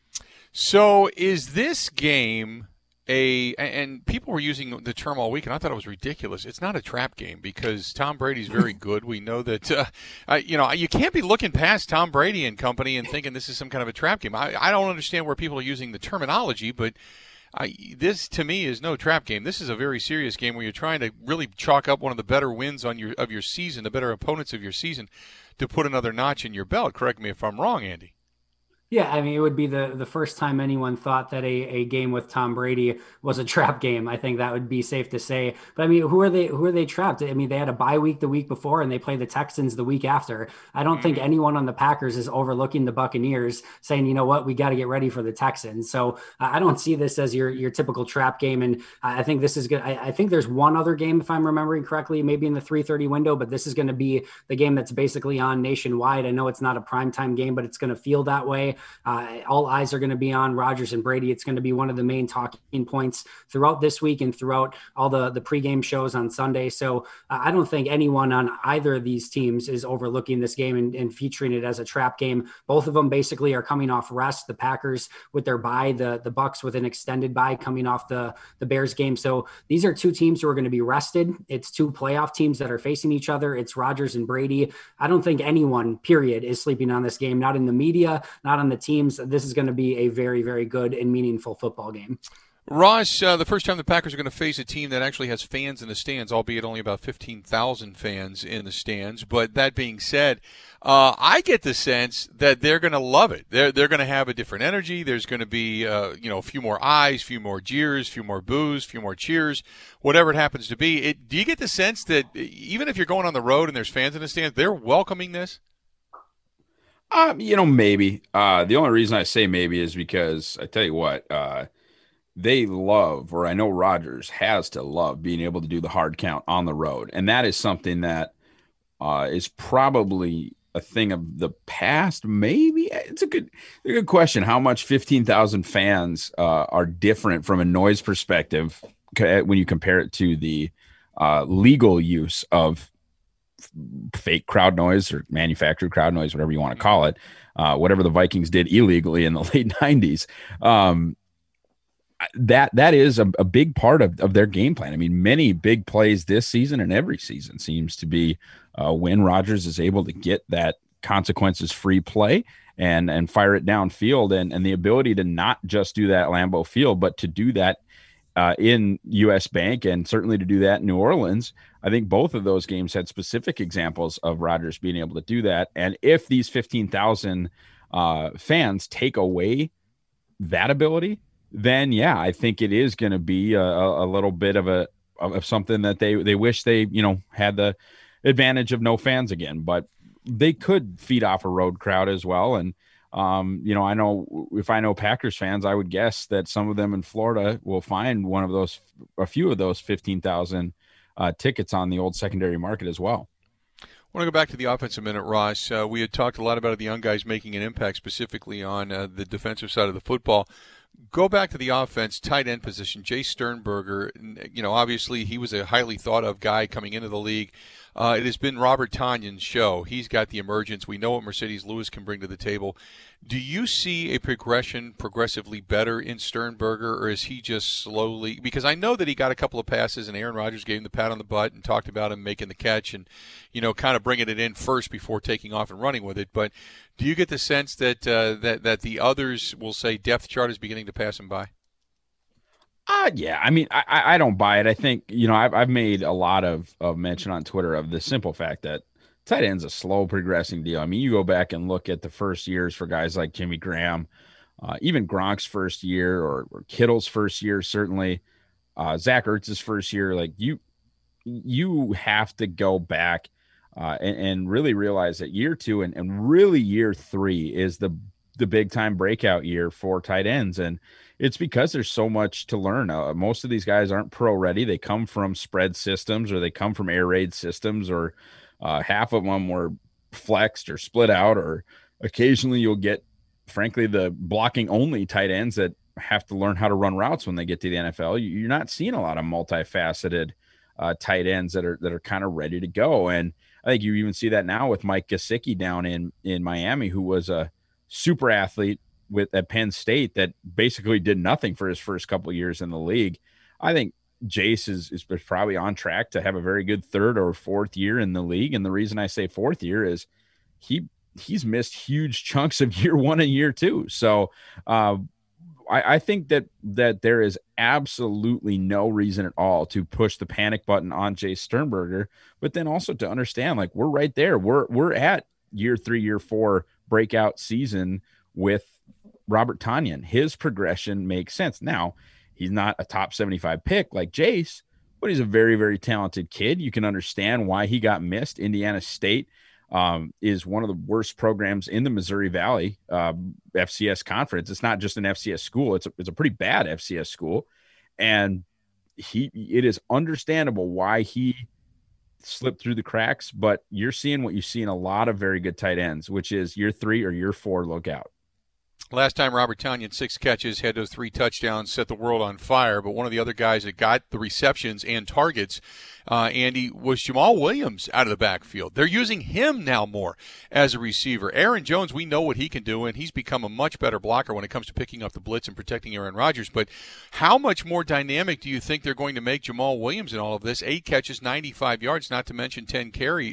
So is this game and people were using the term all week, and I thought it was ridiculous. It's not a trap game because Tom Brady's very good. We know that, you can't be looking past Tom Brady and company and thinking this is some kind of a trap game. I don't understand where people are using the terminology, but this to me is no trap game. This is a very serious game where you're trying to really chalk up one of the better wins of your season, the better opponents of your season, to put another notch in your belt. Correct me if I'm wrong, Andy. Yeah, I mean, it would be the first time anyone thought that a game with Tom Brady was a trap game. I think that would be safe to say. But I mean, who are they trapped? I mean, they had a bye week the week before, and they play the Texans the week after. I don't think anyone on the Packers is overlooking the Buccaneers, saying, you know what, we got to get ready for the Texans. So I don't see this as your typical trap game. And I think this is good. I think there's one other game, if I'm remembering correctly, maybe in the 3:30 window, but this is going to be the game that's basically on nationwide. I know it's not a primetime game, but it's going to feel that way. All eyes are going to be on Rodgers and Brady. It's going to be one of the main talking points throughout this week and throughout all the pregame shows on Sunday. So I don't think anyone on either of these teams is overlooking this game and featuring it as a trap game. Both of them basically are coming off rest. The Packers with their bye, the Bucs with an extended bye coming off the Bears game. So these are two teams who are going to be rested. It's two playoff teams that are facing each other. It's Rodgers and Brady. I don't think anyone, period, is sleeping on this game. Not in the media, not on the team. This is going to be a very, very good and meaningful football game. Ross, the first time the Packers are going to face a team that actually has fans in the stands, albeit only about 15,000 fans in the stands. But that being said, I get the sense that they're going to love it. They're going to have a different energy. There's going to be a few more eyes, a few more jeers, a few more boos, a few more cheers, whatever it happens to be. Do you get the sense that even if you're going on the road and there's fans in the stands, they're welcoming this? Maybe. The only reason I say maybe is because I tell you what, they love, or I know Rodgers has to love being able to do the hard count on the road. And that is something that is probably a thing of the past. Maybe it's a good question. How much 15,000 fans are different from a noise perspective when you compare it to the legal use of fake crowd noise or manufactured crowd noise, whatever you want to call it, whatever the Vikings did illegally in the late 90s. That is a big part of their game plan. I mean, many big plays this season and every season seems to be when Rodgers is able to get that consequences-free play and fire it downfield, and the ability to not just do that at Lambeau Field, but to do that in US Bank, and certainly to do that in New Orleans. I think both of those games had specific examples of Rodgers being able to do that. And if these 15,000 fans take away that ability, then yeah, I think it is going to be a little bit of something that they wish they had the advantage of no fans again. But they could feed off a road crowd as well. And I know if I know Packers fans, I would guess that some of them in Florida will find a few of those 15,000 tickets on the old secondary market as well. I want to go back to the offensive minute, Ross. We had talked a lot about the young guys making an impact, specifically on the defensive side of the football. Go back to the offense, tight end position. Jay Sternberger, obviously he was a highly thought of guy coming into the league. It has been Robert Tonyan's show. He's got the emergence. We know what Mercedes Lewis can bring to the table. Do you see a progressively better in Sternberger, or is he just slowly – because I know that he got a couple of passes and Aaron Rodgers gave him the pat on the butt and talked about him making the catch and, kind of bringing it in first before taking off and running with it. But do you get the sense that that the others will say depth chart is beginning to pass him by? Yeah. I mean, I don't buy it. I think, I've made a lot of mention on Twitter of the simple fact that tight end's a slow progressing deal. I mean, you go back and look at the first years for guys like Jimmy Graham, even Gronk's first year or Kittle's first year, certainly Zach Ertz's first year. Like you have to go back and really realize that year 2 and really year 3 is the big time breakout year for tight ends. And it's because there's so much to learn. Most of these guys aren't pro ready. They come from spread systems or they come from air raid systems, or half of them were flexed or split out, or occasionally you'll get, frankly, the blocking only tight ends that have to learn how to run routes when they get to the NFL. You're not seeing a lot of multifaceted tight ends that are kind of ready to go. And I think you even see that now with Mike Gesicki down in Miami, who was a super athlete at Penn State that basically did nothing for his first couple of years in the league. I think Jace is probably on track to have a very good 3rd or 4th year in the league. And the reason I say 4th year is he's missed huge chunks of year 1 and year 2. So I think that there is absolutely no reason at all to push the panic button on Jace Sternberger, but then also to understand, like, we're right there. We're at year 3, year 4 breakout season with Robert Tonyan. His progression makes sense. Now, he's not a top 75 pick like Jace, but he's a very, very talented kid. You can understand why he got missed. Indiana State is one of the worst programs in the Missouri Valley FCS conference. It's not just an FCS school. It's a pretty bad FCS school. And it is understandable why he slipped through the cracks, but you're seeing what you see in a lot of very good tight ends, which is year 3 or year 4 look out. Last time Robert Tonyan, 6 catches, had those 3 touchdowns, set the world on fire. But one of the other guys that got the receptions and targets, Andy, was Jamal Williams out of the backfield. They're using him now more as a receiver. Aaron Jones, we know what he can do, and he's become a much better blocker when it comes to picking up the blitz and protecting Aaron Rodgers. But how much more dynamic do you think they're going to make Jamal Williams in all of this? 8 catches, 95 yards, not to mention 8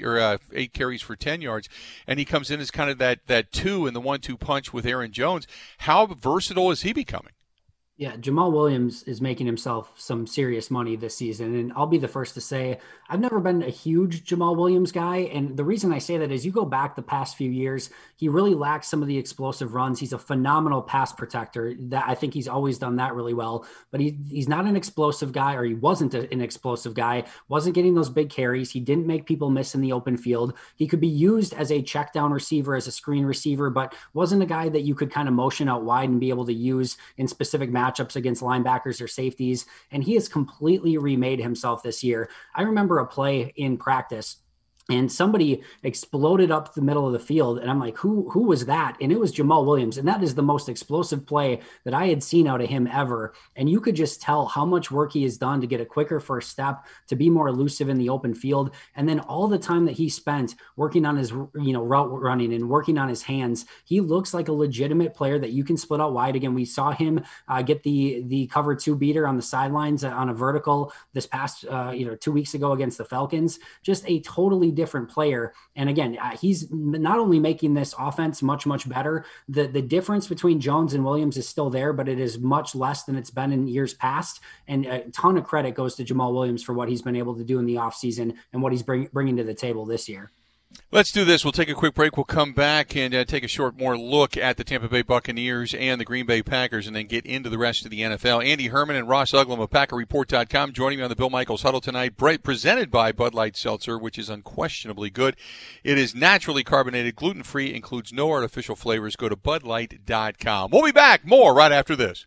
carries for 10 yards. And he comes in as kind of that 2 in the 1-2 punch with Aaron Jones. How versatile is he becoming? Yeah, Jamal Williams is making himself some serious money this season. And I'll be the first to say, I've never been a huge Jamal Williams guy. And the reason I say that is you go back the past few years, he really lacks some of the explosive runs. He's a phenomenal pass protector. That I think he's always done that really well. But he's not an explosive guy, or he wasn't an explosive guy, wasn't getting those big carries. He didn't make people miss in the open field. He could be used as a check down receiver, as a screen receiver, but wasn't a guy that you could kind of motion out wide and be able to use in specific matchups against linebackers or safeties. And he has completely remade himself this year. I remember a play in practice and somebody exploded up the middle of the field. And I'm like, who was that? And it was Jamal Williams. And that is the most explosive play that I had seen out of him ever. And you could just tell how much work he has done to get a quicker first step, to be more elusive in the open field. And then all the time that he spent working on his, route running and working on his hands, he looks like a legitimate player that you can split out wide. Again, we saw him get the cover 2 beater on the sidelines on a vertical this past, 2 weeks ago against the Falcons. Just a totally different player. And again, he's not only making this offense much, much better. The difference between Jones and Williams is still there, but it is much less than it's been in years past. And a ton of credit goes to Jamal Williams for what he's been able to do in the offseason and what he's bringing to the table this year. Let's do this. We'll take a quick break. We'll come back and take a short more look at the Tampa Bay Buccaneers and the Green Bay Packers, and then get into the rest of the NFL. Andy Herman and Ross Uglum of PackerReport.com joining me on the Bill Michaels Huddle tonight, presented by Bud Light Seltzer, which is unquestionably good. It is naturally carbonated, gluten-free, includes no artificial flavors. Go to BudLight.com. We'll be back. More right after this.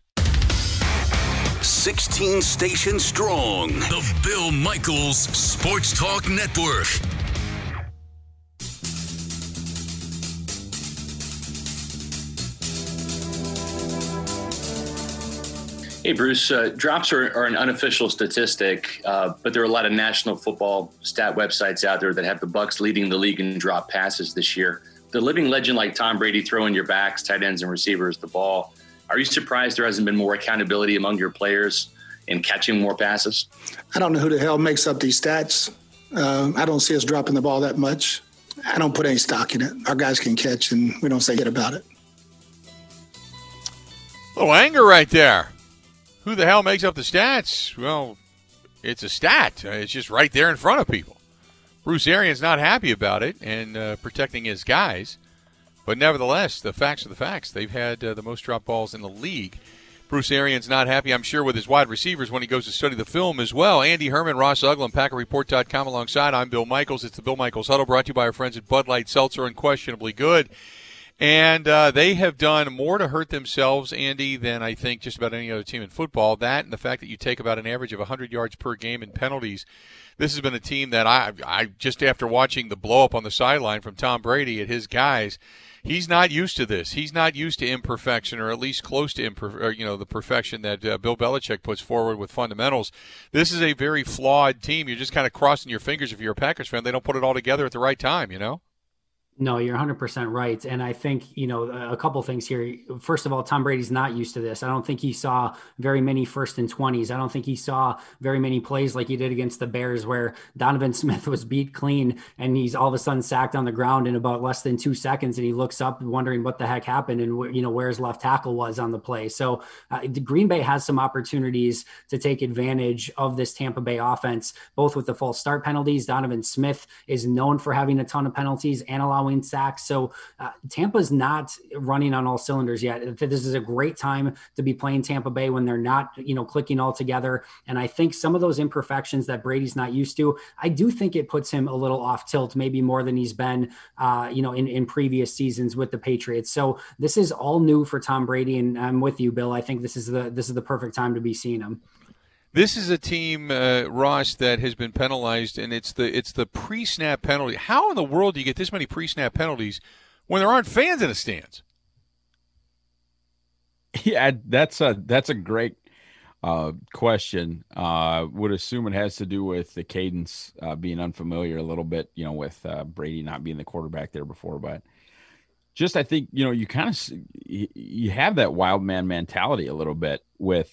16 stations strong. The Bill Michaels Sports Talk Network. Hey, Bruce, drops are an unofficial statistic, but there are a lot of national football stat websites out there that have the Bucs leading the league in drop passes this year. The living legend like Tom Brady throwing your backs, tight ends, and receivers the ball. Are you surprised there hasn't been more accountability among your players in catching more passes? I don't know who the hell makes up these stats. I don't see us dropping the ball that much. I don't put any stock in it. Our guys can catch, and we don't say it about it. A little anger right there. Who the hell makes up the stats? Well, it's a stat. It's just right there in front of people. Bruce Arians not happy about it and protecting his guys. But nevertheless, the facts are the facts. They've had the most drop balls in the league. Bruce Arians not happy, I'm sure, with his wide receivers when he goes to study the film as well. Andy Herman, Ross Uglum, PackerReport.com alongside. I'm Bill Michaels. It's the Bill Michaels Huddle, brought to you by our friends at Bud Light Seltzer, unquestionably good. And they have done more to hurt themselves, Andy, than I think just about any other team in football. That and the fact that you take about an average of 100 yards per game in penalties. This has been a team that I just after watching the blow-up on the sideline from Tom Brady at his guys, he's not used to this. He's not used to imperfection, or at least close to the perfection that Bill Belichick puts forward with fundamentals. This is a very flawed team. You're just kind of crossing your fingers if you're a Packers fan. They don't put it all together at the right time, you know? No, you're 100% right. And I think, a couple things here. First of all, Tom Brady's not used to this. I don't think he saw very many 1st and 20s. I don't think he saw very many plays like he did against the Bears where Donovan Smith was beat clean and he's all of a sudden sacked on the ground in about less than 2 seconds. And he looks up wondering what the heck happened and, where his left tackle was on the play. So Green Bay has some opportunities to take advantage of this Tampa Bay offense, both with the false start penalties. Donovan Smith is known for having a ton of penalties and allowing sacks. So Tampa's not running on all cylinders yet. This is a great time to be playing Tampa Bay when they're not, clicking all together. And I think some of those imperfections that Brady's not used to, I do think it puts him a little off tilt, maybe more than he's been, in previous seasons with the Patriots. So this is all new for Tom Brady. And I'm with you, Bill. I think this is the perfect time to be seeing him. This is a team, Ross, that has been penalized, and it's the pre-snap penalty. How in the world do you get this many pre-snap penalties when there aren't fans in the stands? Yeah, that's a great question. Would assume it has to do with the cadence being unfamiliar a little bit, with Brady not being the quarterback there before. But just I think, you kind of you have that wild man mentality a little bit with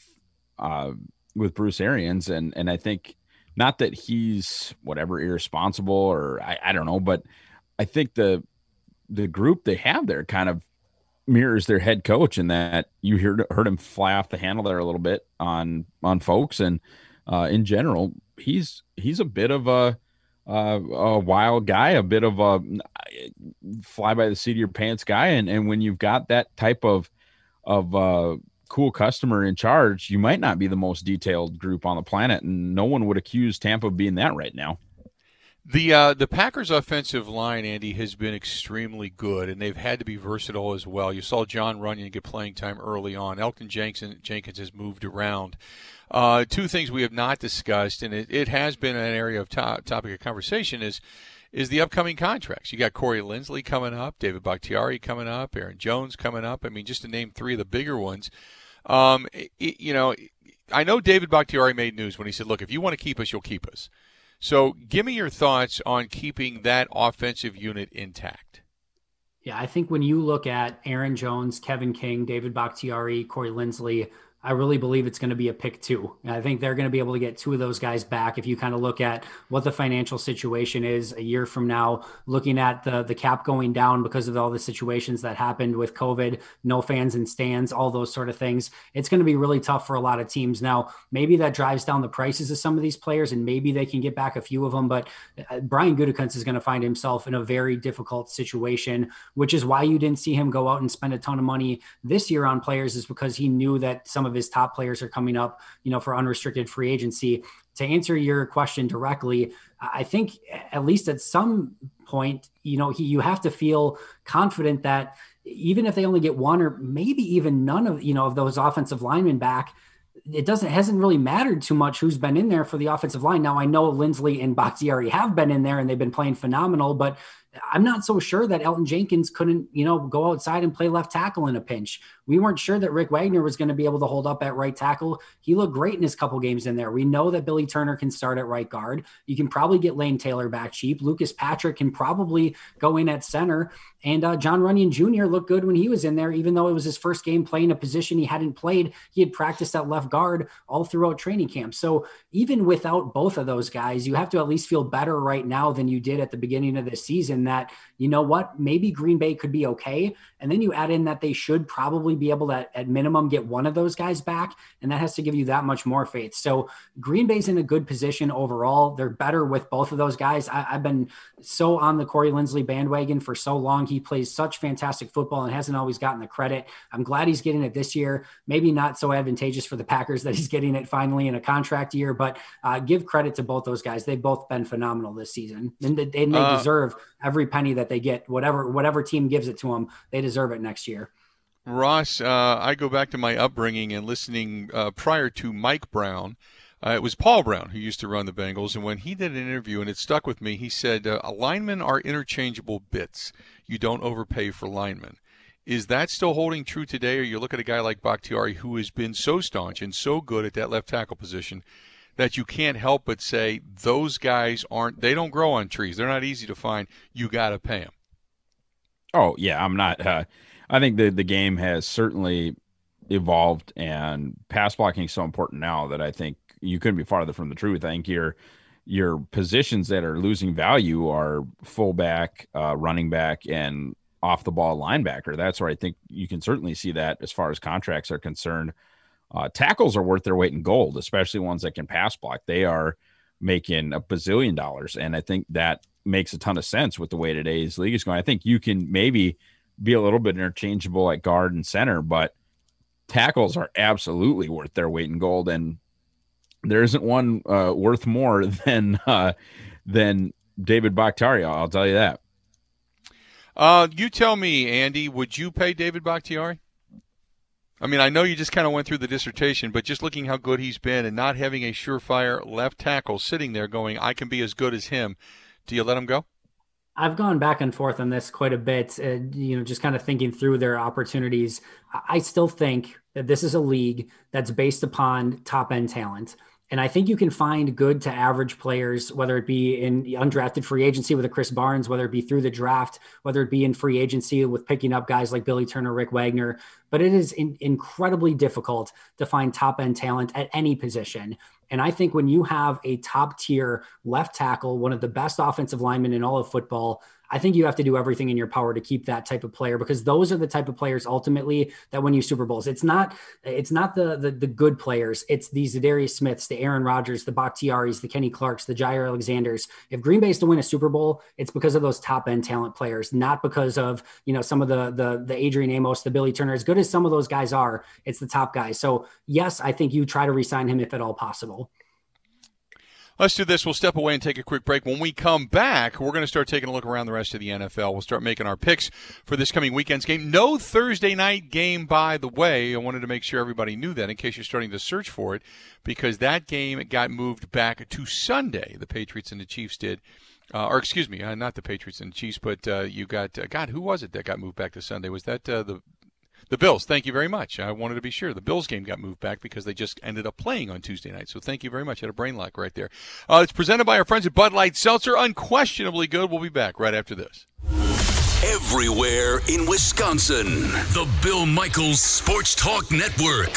Bruce Arians. And I think not that he's whatever irresponsible or I don't know, but I think the group they have there kind of mirrors their head coach in that you heard him fly off the handle there a little bit on folks. And in general, he's a bit of a wild guy, a bit of a fly by the seat of your pants guy. And when you've got that type of cool customer in charge, you might not be the most detailed group on the planet, and no one would accuse Tampa of being that right now. The Packers' offensive line, Andy, has been extremely good, and they've had to be versatile as well. You saw John Runyon get playing time early on. Elgton Jenkins has moved around. Two things we have not discussed, and it has been an area of topic of conversation, is the upcoming contracts. You got Corey Linsley coming up, David Bakhtiari coming up, Aaron Jones coming up. I mean, just to name three of the bigger ones. I know David Bakhtiari made news when he said, look, if you want to keep us, you'll keep us. So give me your thoughts on keeping that offensive unit intact. Yeah, I think when you look at Aaron Jones, Kevin King, David Bakhtiari, Corey Linsley, I really believe it's going to be a pick two. I think they're going to be able to get two of those guys back if you kind of look at what the financial situation is a year from now, looking at the cap going down because of all the situations that happened with COVID, no fans in stands, all those sort of things. It's going to be really tough for a lot of teams. Now, maybe that drives down the prices of some of these players and maybe they can get back a few of them, but Brian Gutekunst is going to find himself in a very difficult situation, which is why you didn't see him go out and spend a ton of money this year on players, is because he knew that some of his top players are coming up, for unrestricted free agency. To answer your question directly, I think at least at some point, you have to feel confident that even if they only get one or maybe even none of, of those offensive linemen back, it hasn't really mattered too much who's been in there for the offensive line. Now, I know Linsley and Bakhtiari have been in there and they've been playing phenomenal, but I'm not so sure that Elton Jenkins couldn't, go outside and play left tackle in a pinch. We weren't sure that Rick Wagner was going to be able to hold up at right tackle. He looked great in his couple games in there. We know that Billy Turner can start at right guard. You can probably get Lane Taylor back cheap. Lucas Patrick can probably go in at center. And John Runyon Jr. looked good when he was in there, even though it was his first game playing a position he hadn't played. He had practiced at left guard all throughout training camp. So even without both of those guys, you have to at least feel better right now than you did at the beginning of the season that, you know what, maybe Green Bay could be okay. And then you add in that they should probably be able to, at minimum, get one of those guys back. And that has to give you that much more faith. So Green Bay's in a good position overall. They're better with both of those guys. I've been so on the Corey Linsley bandwagon for so long. He plays such fantastic football and hasn't always gotten the credit. I'm glad he's getting it this year. Maybe not so advantageous for the Packers that he's getting it finally in a contract year, but give credit to both those guys. They've both been phenomenal this season, and they deserve every penny that they get. Whatever team gives it to them, they deserve it next year. Ross, I go back to my upbringing and listening prior to Mike Brown. It was Paul Brown who used to run the Bengals, and when he did an interview, and it stuck with me, he said, linemen are interchangeable bits. You don't overpay for linemen. Is that still holding true today, or you look at a guy like Bakhtiari who has been so staunch and so good at that left tackle position that you can't help but say those guys they don't grow on trees. They're not easy to find. You got to pay them. Oh, yeah, I'm not. I think the game has certainly evolved, and pass blocking is so important now that I think you couldn't be farther from the truth. I think your positions that are losing value are fullback, running back, and off the ball linebacker. That's where I think you can certainly see that as far as contracts are concerned. Tackles are worth their weight in gold, especially ones that can pass block. They are making $1 bazillion, and I think that makes a ton of sense with the way today's league is going. I think you can maybe be a little bit interchangeable at guard and center, but tackles are absolutely worth their weight in gold, and there isn't one worth more than David Bakhtiari. I'll tell you that. You tell me, Andy, would you pay David Bakhtiari? I mean, I know you just kind of went through the dissertation, but just looking how good he's been and not having a surefire left tackle sitting there going, I can be as good as him, do you let him go? I've gone back and forth on this quite a bit, just kind of thinking through their opportunities. I still think that this is a league that's based upon top-end talent. And I think you can find good to average players, whether it be in undrafted free agency with a Chris Barnes, whether it be through the draft, whether it be in free agency with picking up guys like Billy Turner, Rick Wagner. But it is incredibly difficult to find top-end talent at any position. And I think when you have a top-tier left tackle, one of the best offensive linemen in all of football, I think you have to do everything in your power to keep that type of player, because those are the type of players ultimately that win you Super Bowls. It's not the good players. It's these Darius Smiths, the Aaron Rodgers, the Bakhtiaris, the Kenny Clarks, the Jair Alexanders. If Green Bay is to win a Super Bowl, it's because of those top-end talent players, not because of, some of the Adrian Amos, the Billy Turner. As good as some of those guys are, it's the top guys. So yes, I think you try to re-sign him if at all possible. Let's do this. We'll step away and take a quick break. When we come back, we're going to start taking a look around the rest of the NFL. We'll start making our picks for this coming weekend's game. No Thursday night game, by the way. I wanted to make sure everybody knew that in case you're starting to search for it, because that game got moved back to Sunday. The Patriots and the Chiefs did. Not the Patriots and the Chiefs, but you got, who was it that got moved back to Sunday? Was that the Bills? Thank you very much. I wanted to be sure. The Bills game got moved back because they just ended up playing on Tuesday night. So thank you very much. I had a brain lock right there. It's presented by our friends at Bud Light Seltzer. Unquestionably good. We'll be back right after this. Everywhere in Wisconsin, the Bill Michaels Sports Talk Network.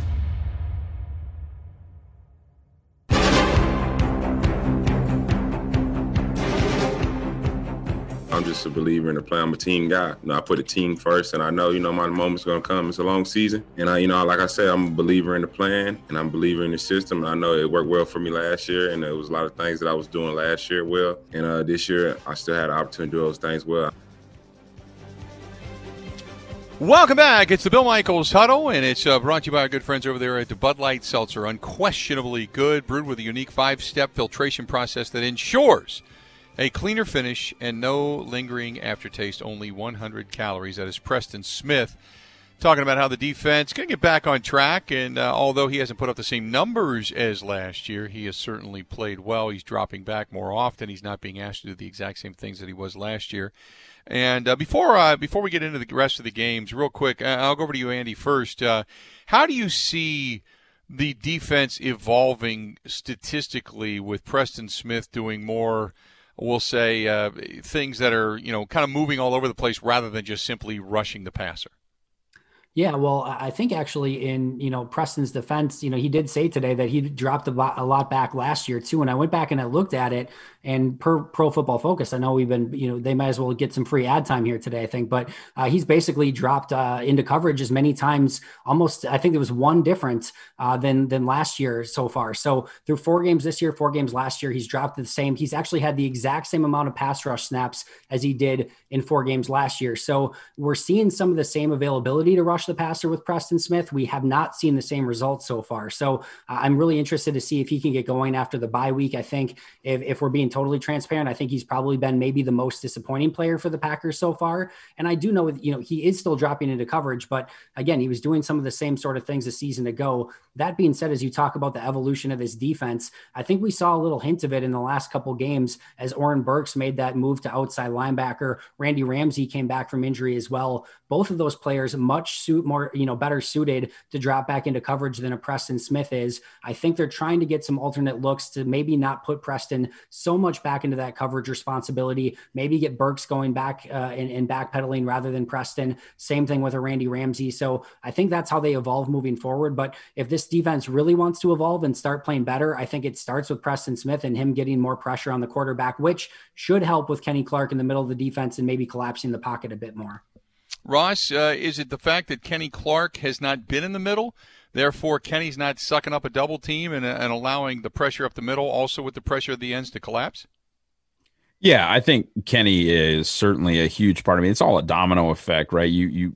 I'm just a believer in the play. I'm a team guy. I put a team first, and I know, my moment's going to come. It's a long season. And, like I said, I'm a believer in the plan, and I'm a believer in the system. And I know it worked well for me last year, and there was a lot of things that I was doing last year well. And this year, I still had the opportunity to do those things well. Welcome back. It's the Bill Michaels Huddle, and it's brought to you by our good friends over there at the Bud Light Seltzer. Unquestionably good, brewed with a unique 5-step filtration process that ensures a cleaner finish and no lingering aftertaste, only 100 calories. That is Preston Smith talking about how the defense going to get back on track. And although he hasn't put up the same numbers as last year, he has certainly played well. He's dropping back more often. He's not being asked to do the exact same things that he was last year. And before we get into the rest of the games, real quick, I'll go over to you, Andy, first. How do you see the defense evolving statistically with Preston Smith doing more, we'll say, things that are, kind of moving all over the place rather than just simply rushing the passer? Yeah, well, I think actually in, Preston's defense, he did say today that he dropped a lot back last year too. And I went back and I looked at it, and per Pro Football Focus, I know we've been, they might as well get some free ad time here today, I think, but he's basically dropped into coverage as many times, almost, I think there was one difference than last year so far. So through 4 games this year, 4 games last year, he's dropped the same. He's actually had the exact same amount of pass rush snaps as he did in 4 games last year. So we're seeing some of the same availability to rush the passer with Preston Smith. We have not seen the same results so far. So I'm really interested to see if he can get going after the bye week. I think if we're being totally transparent, I think he's probably been maybe the most disappointing player for the Packers so far. And I do know, he is still dropping into coverage, but again, he was doing some of the same sort of things a season ago. That being said, as you talk about the evolution of this defense, I think we saw a little hint of it in the last couple games as Oren Burks made that move to outside linebacker. Randy Ramsey came back from injury as well. Both of those players better suited to drop back into coverage than a Preston Smith is. I think they're trying to get some alternate looks to maybe not put Preston so much back into that coverage responsibility, maybe get Burks going back and backpedaling rather than Preston. Same thing with a Randy Ramsey. So I think that's how they evolve moving forward. But if this defense really wants to evolve and start playing better, I think it starts with Preston Smith and him getting more pressure on the quarterback, which should help with Kenny Clark in the middle of the defense and maybe collapsing the pocket a bit more. Ross, is it the fact that Kenny Clark has not been in the middle, therefore Kenny's not sucking up a double team and allowing the pressure up the middle, also with the pressure at the ends, to collapse? Yeah, I think Kenny is certainly a huge part of it. It's all a domino effect, right? You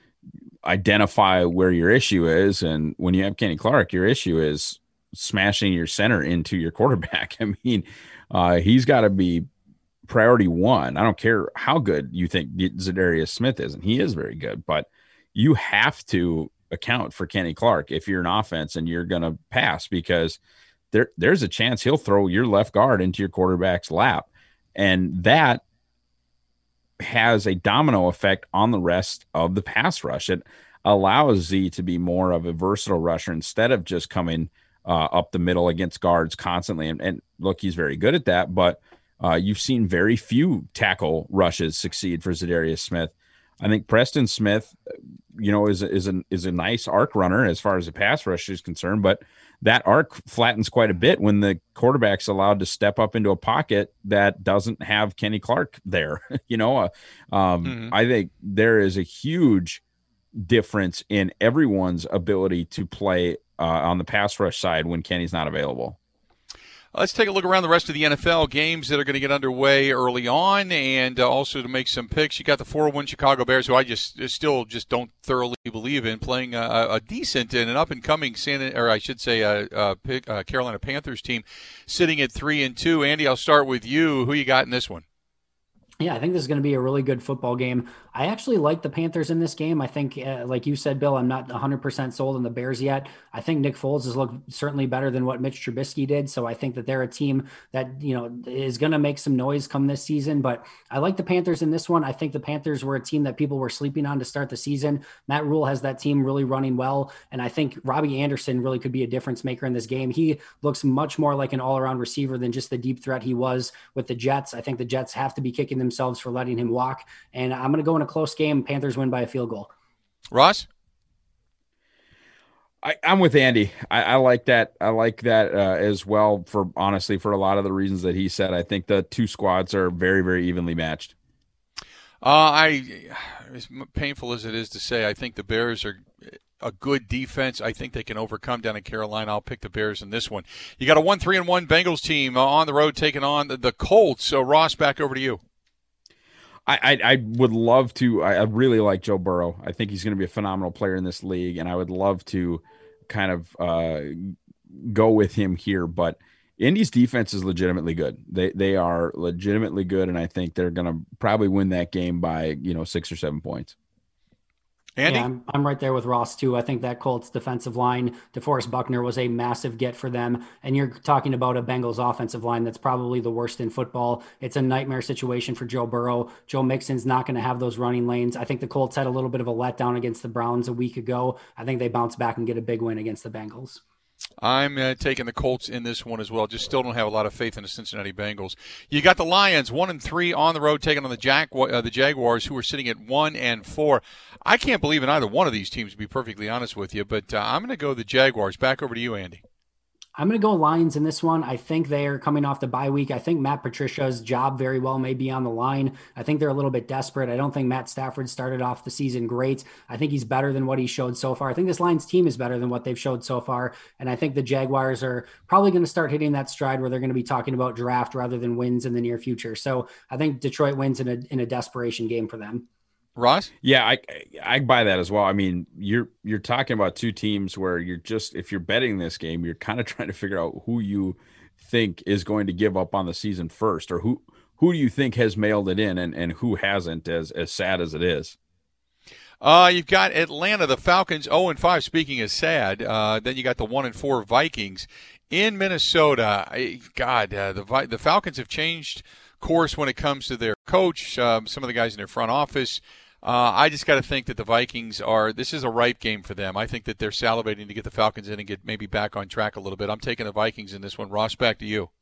identify where your issue is, and when you have Kenny Clark, your issue is smashing your center into your quarterback. I mean, he's got to be priority one. I don't care how good you think Za'Darius Smith is, and he is very good, but you have to account for Kenny Clark if you're an offense and you're going to pass, because there's a chance he'll throw your left guard into your quarterback's lap. And that has a domino effect on the rest of the pass rush. It allows Z to be more of a versatile rusher instead of just coming up the middle against guards constantly. And look, he's very good at that, but you've seen very few tackle rushes succeed for Za'Darius Smith. I think Preston Smith, is a nice arc runner as far as the pass rush is concerned, but that arc flattens quite a bit when the quarterback's allowed to step up into a pocket that doesn't have Kenny Clark there. I think there is a huge difference in everyone's ability to play on the pass rush side when Kenny's not available. Let's take a look around the rest of the NFL games that are going to get underway early on, and also to make some picks. You got the 4-1 Chicago Bears, who I still don't thoroughly believe in, playing a decent and an up-and-coming Carolina Panthers team, sitting at 3-2. Andy, I'll start with you. Who you got in this one? Yeah, I think this is going to be a really good football game. I actually like the Panthers in this game. I think, like you said, Bill, I'm not 100% sold on the Bears yet. I think Nick Foles has looked certainly better than what Mitch Trubisky did. So I think that they're a team that, is going to make some noise come this season. But I like the Panthers in this one. I think the Panthers were a team that people were sleeping on to start the season. Matt Rule has that team really running well. And I think Robbie Anderson really could be a difference maker in this game. He looks much more like an all-around receiver than just the deep threat he was with the Jets. I think the Jets have to be kicking themselves for letting him walk. And I'm going to go in a close game. Panthers win by a field goal. Ross? I'm with Andy. I like that. I like that as well, for a lot of the reasons that he said. I think the two squads are very, very evenly matched. As painful as it is to say, I think the Bears are a good defense. I think they can overcome down in Carolina. I'll pick the Bears in this one. You got a 1-3-1 Bengals team on the road taking on the Colts. So, Ross, back over to you. I would love to. I really like Joe Burrow. I think he's going to be a phenomenal player in this league, and I would love to kind of go with him here. But Indy's defense is legitimately good. They are legitimately good, and I think they're going to probably win that game by 6 or 7 points. Andy? Yeah, I'm right there with Ross too. I think that Colts defensive line, DeForest Buckner, was a massive get for them. And you're talking about a Bengals offensive line that's probably the worst in football. It's a nightmare situation for Joe Burrow. Joe Mixon's not going to have those running lanes. I think the Colts had a little bit of a letdown against the Browns a week ago. I think they bounce back and get a big win against the Bengals. I'm taking the Colts in this one as well. Just still don't have a lot of faith in the Cincinnati Bengals. You got the Lions 1-3 on the road, taking on the Jaguars, who are sitting at 1-4. I can't believe in either one of these teams, to be perfectly honest with you. But I'm going to go the Jaguars. Back over to you, Andy. I'm going to go Lions in this one. I think they are coming off the bye week. I think Matt Patricia's job very well may be on the line. I think they're a little bit desperate. I don't think Matt Stafford started off the season great. I think he's better than what he showed so far. I think this Lions team is better than what they've showed so far. And I think the Jaguars are probably going to start hitting that stride where they're going to be talking about draft rather than wins in the near future. So I think Detroit wins in a desperation game for them. Ross? Yeah, I buy that as well. I mean, you're talking about two teams where you're just, if you're betting this game, you're kind of trying to figure out who you think is going to give up on the season first, or who do you think has mailed it in and who hasn't, as sad as it is. You've got Atlanta, the Falcons, 0-5. Speaking of sad, then you got the 1-4 Vikings in Minnesota. The Falcons have changed course when it comes to their coach, some of the guys in their front office. I just got to think that the Vikings this is a ripe game for them. I think that they're salivating to get the Falcons in and get maybe back on track a little bit. I'm taking the Vikings in this one. Ross, back to you.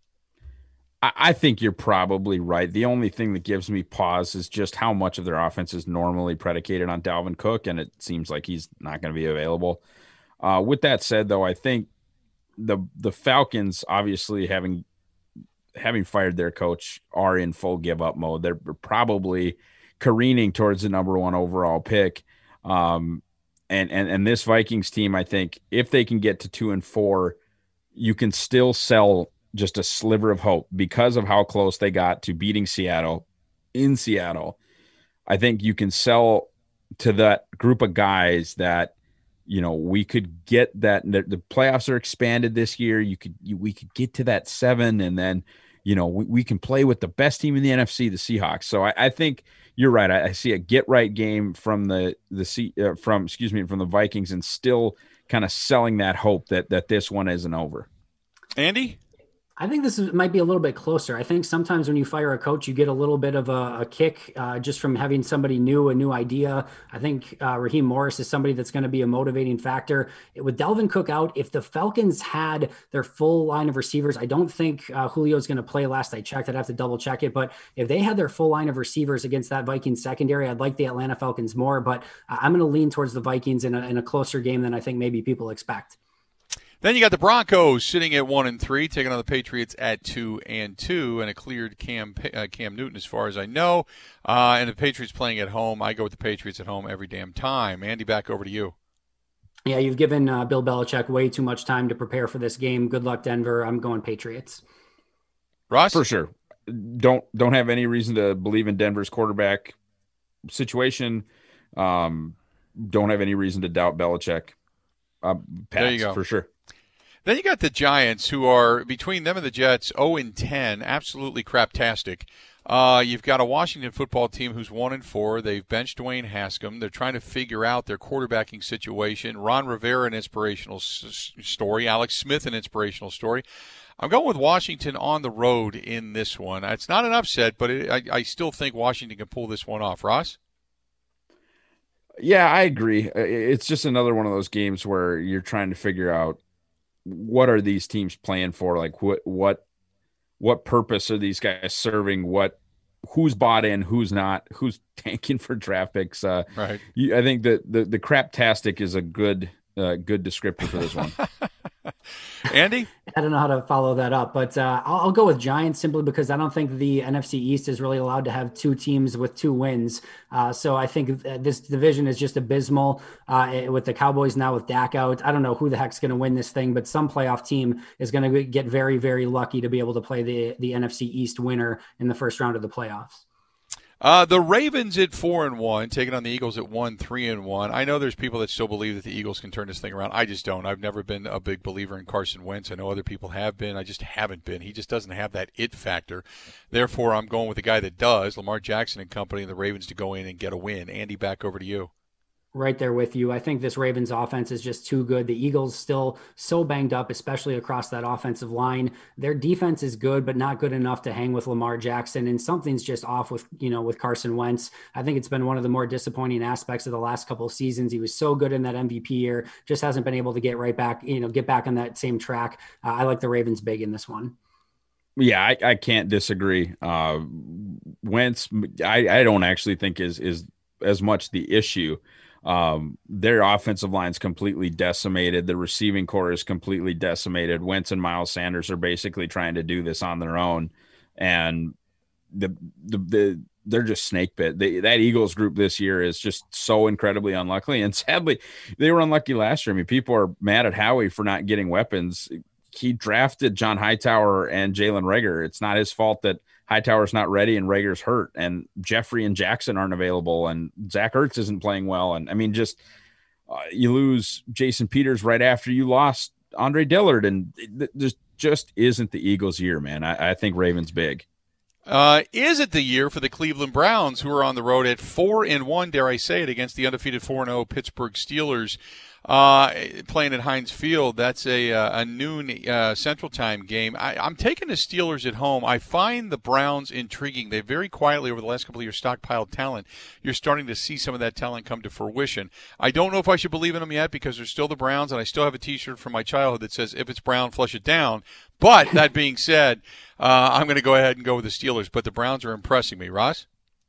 I think you're probably right. The only thing that gives me pause is just how much of their offense is normally predicated on Dalvin Cook, and it seems like he's not going to be available. With that said, though, I think the Falcons, obviously having fired their coach, are in full give-up mode. They're probably careening towards the number 1 overall pick. And this Vikings team, I think, if they can get to 2-4, you can still sell just a sliver of hope because of how close they got to beating Seattle in Seattle. I think you can sell to that group of guys that, we could get that. The playoffs are expanded this year. We could get to that 7, and then, we can play with the best team in the NFC, the Seahawks. So I think you're right. I see a get right game from the Vikings, and still kind of selling that hope that this one isn't over. Andy? I think this might be a little bit closer. I think sometimes when you fire a coach, you get a little bit of a kick just from having somebody new, a new idea. I think Raheem Morris is somebody that's going to be a motivating factor. With Dalvin Cook out, if the Falcons had their full line of receivers, I don't think Julio is going to play. Last I checked, I'd have to double check it. But if they had their full line of receivers against that Vikings secondary, I'd like the Atlanta Falcons more. But I'm going to lean towards the Vikings in a closer game than I think maybe people expect. Then you got the Broncos sitting at 1-3, taking on the Patriots at 2-2, and a cleared Cam Newton, as far as I know. And the Patriots playing at home. I go with the Patriots at home every damn time. Andy, back over to you. Yeah, you've given Bill Belichick way too much time to prepare for this game. Good luck, Denver. I'm going Patriots. Ross? For sure. Don't have any reason to believe in Denver's quarterback situation. Don't have any reason to doubt Belichick. There you go. For sure. Then you got the Giants, who are, between them and the Jets, 0-10, absolutely craptastic. You've got a Washington football team who's 1-4. They've benched Dwayne Haskins. They're trying to figure out their quarterbacking situation. Ron Rivera, an inspirational story. Alex Smith, an inspirational story. I'm going with Washington on the road in this one. It's not an upset, but I still think Washington can pull this one off. Ross? Yeah, I agree. It's just another one of those games where you're trying to figure out, what are these teams playing for? Like what purpose are these guys serving? Who's bought in, who's not, who's tanking for draft picks? Right. I think that the craptastic is a good descriptor for this one. Andy? I don't know how to follow that up, but I'll go with Giants simply because I don't think the NFC East is really allowed to have two teams with 2 wins. So I think this division is just abysmal with the Cowboys now with Dak out. I don't know who the heck's going to win this thing, but some playoff team is going to get very, very lucky to be able to play the NFC East winner in the first round of the playoffs. The Ravens at 4-1, taking on the Eagles at 3-1. I know there's people that still believe that the Eagles can turn this thing around. I just don't. I've never been a big believer in Carson Wentz. I know other people have been. I just haven't been. He just doesn't have that it factor. Therefore, I'm going with the guy that does, Lamar Jackson and company, and the Ravens to go in and get a win. Andy, back over to you. Right there with you. I think this Ravens offense is just too good. The Eagles still so banged up, especially across that offensive line. Their defense is good, but not good enough to hang with Lamar Jackson. And something's just off with, with Carson Wentz. I think it's been one of the more disappointing aspects of the last couple of seasons. He was so good in that MVP year, just hasn't been able to get right back, get back on that same track. I like the Ravens big in this one. Yeah, I can't disagree. Wentz, I don't actually think is as much the issue. Their offensive line is completely decimated. The receiving core is completely decimated. Wentz and Miles Sanders are basically trying to do this on their own, and they're just snake bit. That Eagles group this year is just so incredibly unlucky, and sadly, they were unlucky last year. I mean, people are mad at Howie for not getting weapons. He drafted John Hightower and Jalen Reagor. It's not his fault that Hightower's not ready and Rager's hurt, and Jeffrey and Jackson aren't available, and Zach Ertz isn't playing well. And I mean, just you lose Jason Peters right after you lost Andre Dillard, and this just isn't the Eagles' year, man. I think Ravens big. Is it the year for the Cleveland Browns, who are on the road at 4-1, dare I say it, against the undefeated 4-0 Pittsburgh Steelers? Playing at Heinz Field. That's a noon Central Time game. I'm taking the Steelers at home. I find the Browns intriguing. They very quietly over the last couple of years stockpiled talent. You're starting to see some of that talent come to fruition. I don't know if I should believe in them yet because they're still the Browns, and I still have a T-shirt from my childhood that says, "If it's brown, flush it down." But that being said, I'm going to go ahead and go with the Steelers. But the Browns are impressing me. Ross?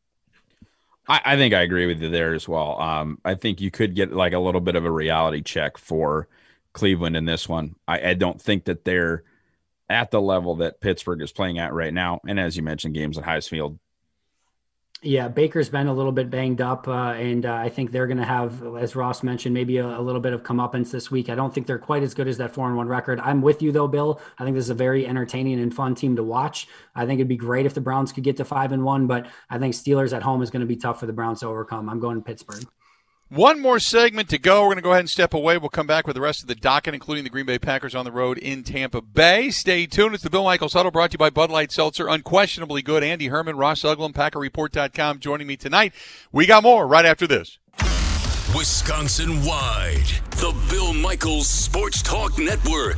I think I agree with you there as well. I think you could get like a little bit of a reality check for Cleveland in this one. I don't think that they're at the level that Pittsburgh is playing at right now. And as you mentioned, games at Heinz Field. Yeah, Baker's been a little bit banged up, and I think they're going to have, as Ross mentioned, maybe a little bit of comeuppance this week. I don't think they're quite as good as that 4-1 record. I'm with you, though, Bill. I think this is a very entertaining and fun team to watch. I think it'd be great if the Browns could get to 5-1, but I think Steelers at home is going to be tough for the Browns to overcome. I'm going to Pittsburgh. One more segment to go. We're going to go ahead and step away. We'll come back with the rest of the docket, including the Green Bay Packers on the road in Tampa Bay. Stay tuned. It's the Bill Michaels Huddle brought to you by Bud Light Seltzer. Unquestionably good. Andy Herman, Ross Uglum, PackerReport.com joining me tonight. We got more right after this. Wisconsin-wide, the Bill Michaels Sports Talk Network.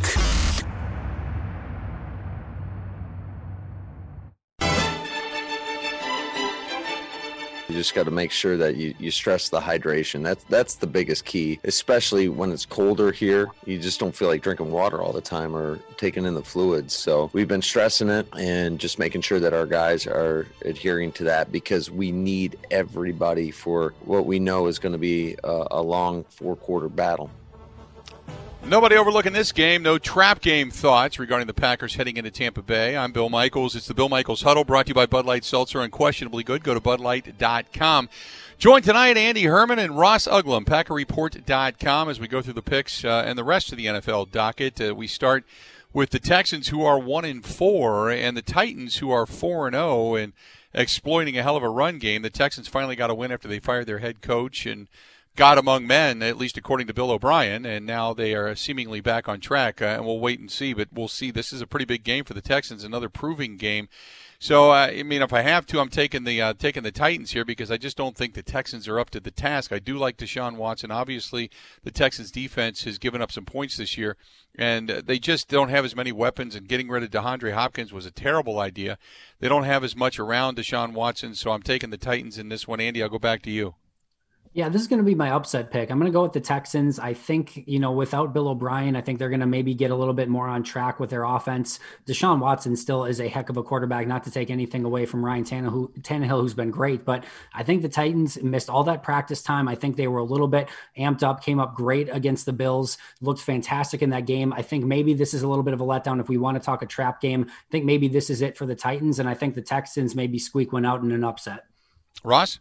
You just got to make sure that you stress the hydration. That's the biggest key, especially when it's colder here. You just don't feel like drinking water all the time or taking in the fluids. So we've been stressing it and just making sure that our guys are adhering to that because we need everybody for what we know is going to be a long 4-quarter battle. Nobody overlooking this game. No trap game thoughts regarding the Packers heading into Tampa Bay. I'm Bill Michaels. It's the Bill Michaels Huddle brought to you by Bud Light Seltzer. Unquestionably good. Go to BudLight.com. Joined tonight, Andy Herman and Ross Uglum, PackerReport.com, as we go through the picks and the rest of the NFL docket. We start with the Texans, who are 1-4, and the Titans, who are 4-0, and exploiting a hell of a run game. The Texans finally got a win after they fired their head coach and God among men, at least according to Bill O'Brien, and now they are seemingly back on track, and we'll wait and see, but we'll see. This is a pretty big game for the Texans, another proving game. So, I mean, if I have to, I'm taking the Titans here because I just don't think the Texans are up to the task. I do like Deshaun Watson. Obviously, the Texans' defense has given up some points this year, and they just don't have as many weapons, and getting rid of DeAndre Hopkins was a terrible idea. They don't have as much around Deshaun Watson, so I'm taking the Titans in this one. Andy, I'll go back to you. Yeah, this is going to be my upset pick. I'm going to go with the Texans. I think, without Bill O'Brien, I think they're going to maybe get a little bit more on track with their offense. Deshaun Watson still is a heck of a quarterback, not to take anything away from Ryan Tannehill, who's been great. But I think the Titans missed all that practice time. I think they were a little bit amped up, came up great against the Bills, looked fantastic in that game. I think maybe this is a little bit of a letdown if we want to talk a trap game. I think maybe this is it for the Titans, and I think the Texans maybe squeak one out in an upset. Ross?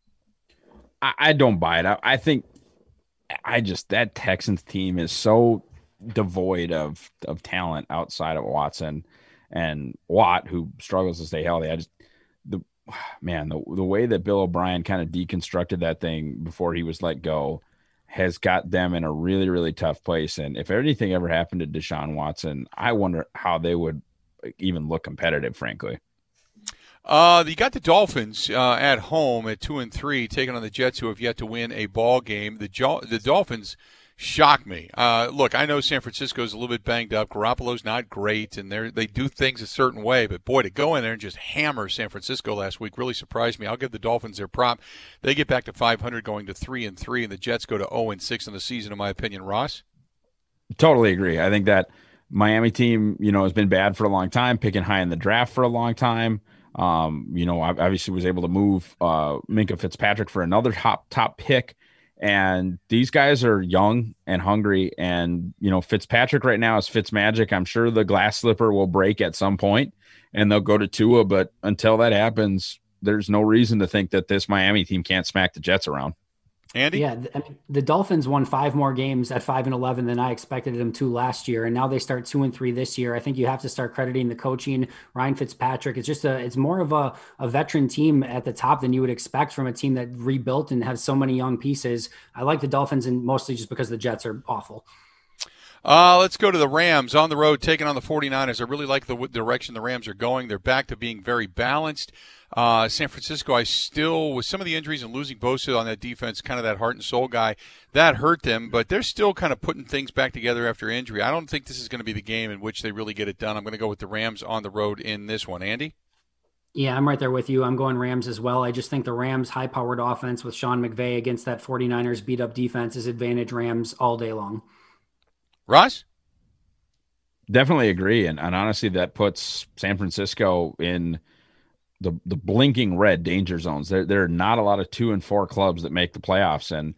I don't buy it. I think that Texans team is so devoid of talent outside of Watson and Watt, who struggles to stay healthy. The way that Bill O'Brien kind of deconstructed that thing before he was let go has got them in a really, really tough place. And if anything ever happened to Deshaun Watson, I wonder how they would even look competitive, frankly. You got the Dolphins at home at 2-3, taking on the Jets, who have yet to win a ball game. The Dolphins shock me. Look, I know San Francisco's a little bit banged up. Garoppolo's not great, and they do things a certain way. But, boy, to go in there and just hammer San Francisco last week really surprised me. I'll give the Dolphins their prop. They get back to 500 going to 3-3, and the Jets go to 0-6 in the season, in my opinion. Ross? Totally agree. I think that Miami team, has been bad for a long time, picking high in the draft for a long time. Obviously was able to move Minkah Fitzpatrick for another top pick. And these guys are young and hungry. And, Fitzpatrick right now is Fitzmagic. I'm sure the glass slipper will break at some point and they'll go to Tua. But until that happens, there's no reason to think that this Miami team can't smack the Jets around. Andy? Yeah, I mean, the Dolphins won 5 more games at 5-11 than I expected them to last year, and now they start 2-3 this year. I think you have to start crediting the coaching. Ryan Fitzpatrick. It's more of a veteran team at the top than you would expect from a team that rebuilt and has so many young pieces. I like the Dolphins, and mostly just because the Jets are awful. Let's go to the Rams on the road, taking on the 49ers. I really like the direction the Rams are going. They're back to being very balanced. San Francisco, I still, with some of the injuries and losing Bosa on that defense, kind of that heart and soul guy, that hurt them, but they're still kind of putting things back together after injury. I don't think this is going to be the game in which they really get it done. I'm going to go with the Rams on the road in this one. Andy? Yeah, I'm right there with you. I'm going Rams as well. I just think the Rams' high-powered offense with Sean McVay against that 49ers beat-up defense is advantage Rams all day long. Ross? Definitely agree. And honestly, that puts San Francisco in the blinking red danger zones. There are not a lot of 2 and 4 clubs that make the playoffs. And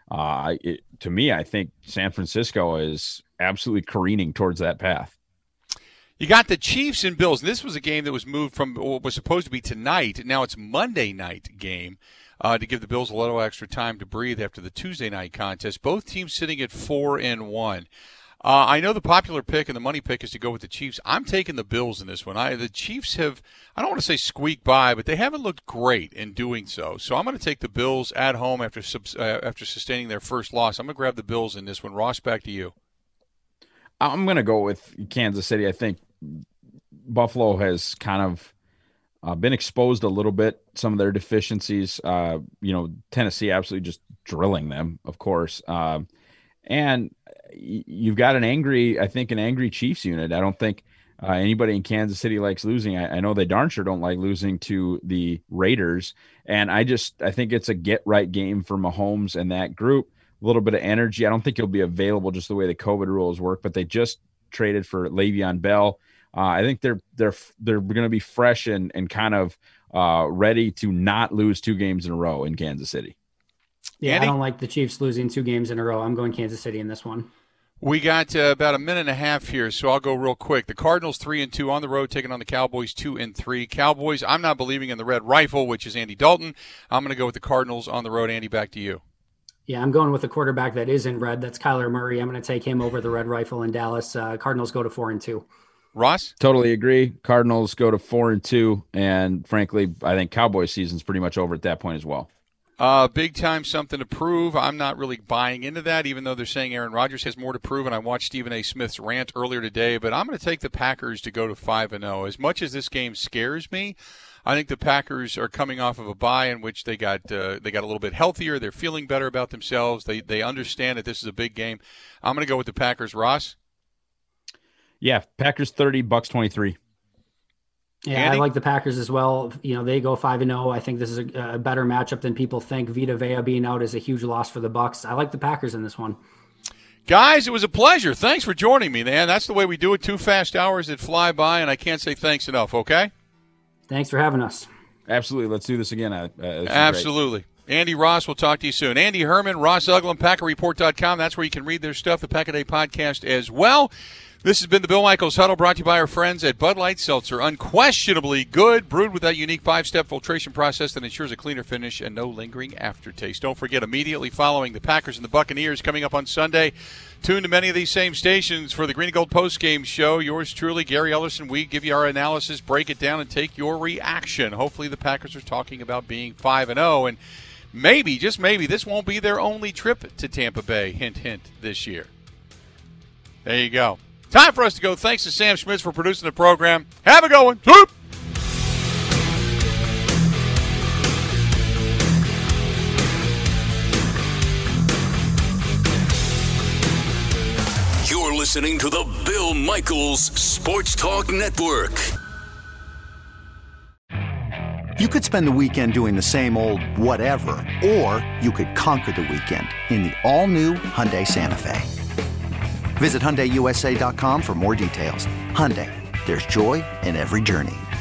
to me, I think San Francisco is absolutely careening towards that path. You got the Chiefs and Bills. This was a game that was moved from what was supposed to be tonight. Now it's Monday night game to give the Bills a little extra time to breathe after the Tuesday night contest. Both teams sitting at 4-1. I know the popular pick and the money pick is to go with the Chiefs. I'm taking the Bills in this one. The Chiefs have, I don't want to say squeaked by, but they haven't looked great in doing so. So I'm going to take the Bills at home after sustaining their first loss. I'm going to grab the Bills in this one. Ross, back to you. I'm going to go with Kansas City. I think Buffalo has kind of been exposed a little bit, some of their deficiencies. Tennessee absolutely just drilling them, of course. And you've got an angry Chiefs unit. I don't think anybody in Kansas City likes losing. I know they darn sure don't like losing to the Raiders. And I think it's a get-right game for Mahomes and that group. A little bit of energy. I don't think he'll be available just the way the COVID rules work, but they just traded for Le'Veon Bell. I think they're going to be fresh and kind of ready to not lose 2 games in a row in Kansas City. Yeah, Andy? I don't like the Chiefs losing 2 games in a row. I'm going Kansas City in this one. We got about a minute and a half here, so I'll go real quick. The Cardinals 3-2 on the road, taking on the Cowboys 2-3. Cowboys, I'm not believing in the red rifle, which is Andy Dalton. I'm going to go with the Cardinals on the road. Andy, back to you. Yeah, I'm going with the quarterback that is in red. That's Kyler Murray. I'm going to take him over the red rifle in Dallas. Cardinals go to 4-2. Ross? Totally agree. Cardinals go to 4-2, and frankly, I think Cowboys season's pretty much over at that point as well. Big time something to prove. I'm not really buying into that, even though they're saying Aaron Rodgers has more to prove, and I watched Stephen A. Smith's rant earlier today, but I'm going to take the Packers to go to 5-0. As much as this game scares me, I think the Packers are coming off of a bye in which they got a little bit healthier. They're feeling better about themselves. They understand that this is a big game. I'm going to go with the Packers. Ross? Yeah, Packers 30, Bucks 23. Yeah, Andy? I like the Packers as well. They go 5-0. I think this is a better matchup than people think. Vita Vea being out is a huge loss for the Bucks. I like the Packers in this one. Guys, it was a pleasure. Thanks for joining me, man. That's the way we do it. 2 fast hours that fly by, and I can't say thanks enough, okay? Thanks for having us. Absolutely. Let's do this again. Absolutely. Great. Andy Ross, we'll talk to you soon. Andy Herman, Ross Uglum, PackerReport.com. That's where you can read their stuff, the Pack a Day podcast as well. This has been the Bill Michaels Huddle, brought to you by our friends at Bud Light Seltzer. Unquestionably good, brewed with that unique 5-step filtration process that ensures a cleaner finish and no lingering aftertaste. Don't forget, immediately following the Packers and the Buccaneers coming up on Sunday, tune to many of these same stations for the Green and Gold postgame show. Yours truly, Gary Ellerson. We give you our analysis, break it down, and take your reaction. Hopefully the Packers are talking about being 5-0, and maybe, just maybe, this won't be their only trip to Tampa Bay, hint, hint, this year. There you go. Time for us to go. Thanks to Sam Schmitz for producing the program. Have a good one. listening to the Bill Michaels Sports Talk Network. You could spend the weekend doing the same old whatever, or you could conquer the weekend in the all-new Hyundai Santa Fe. Visit HyundaiUSA.com for more details. Hyundai, there's joy in every journey.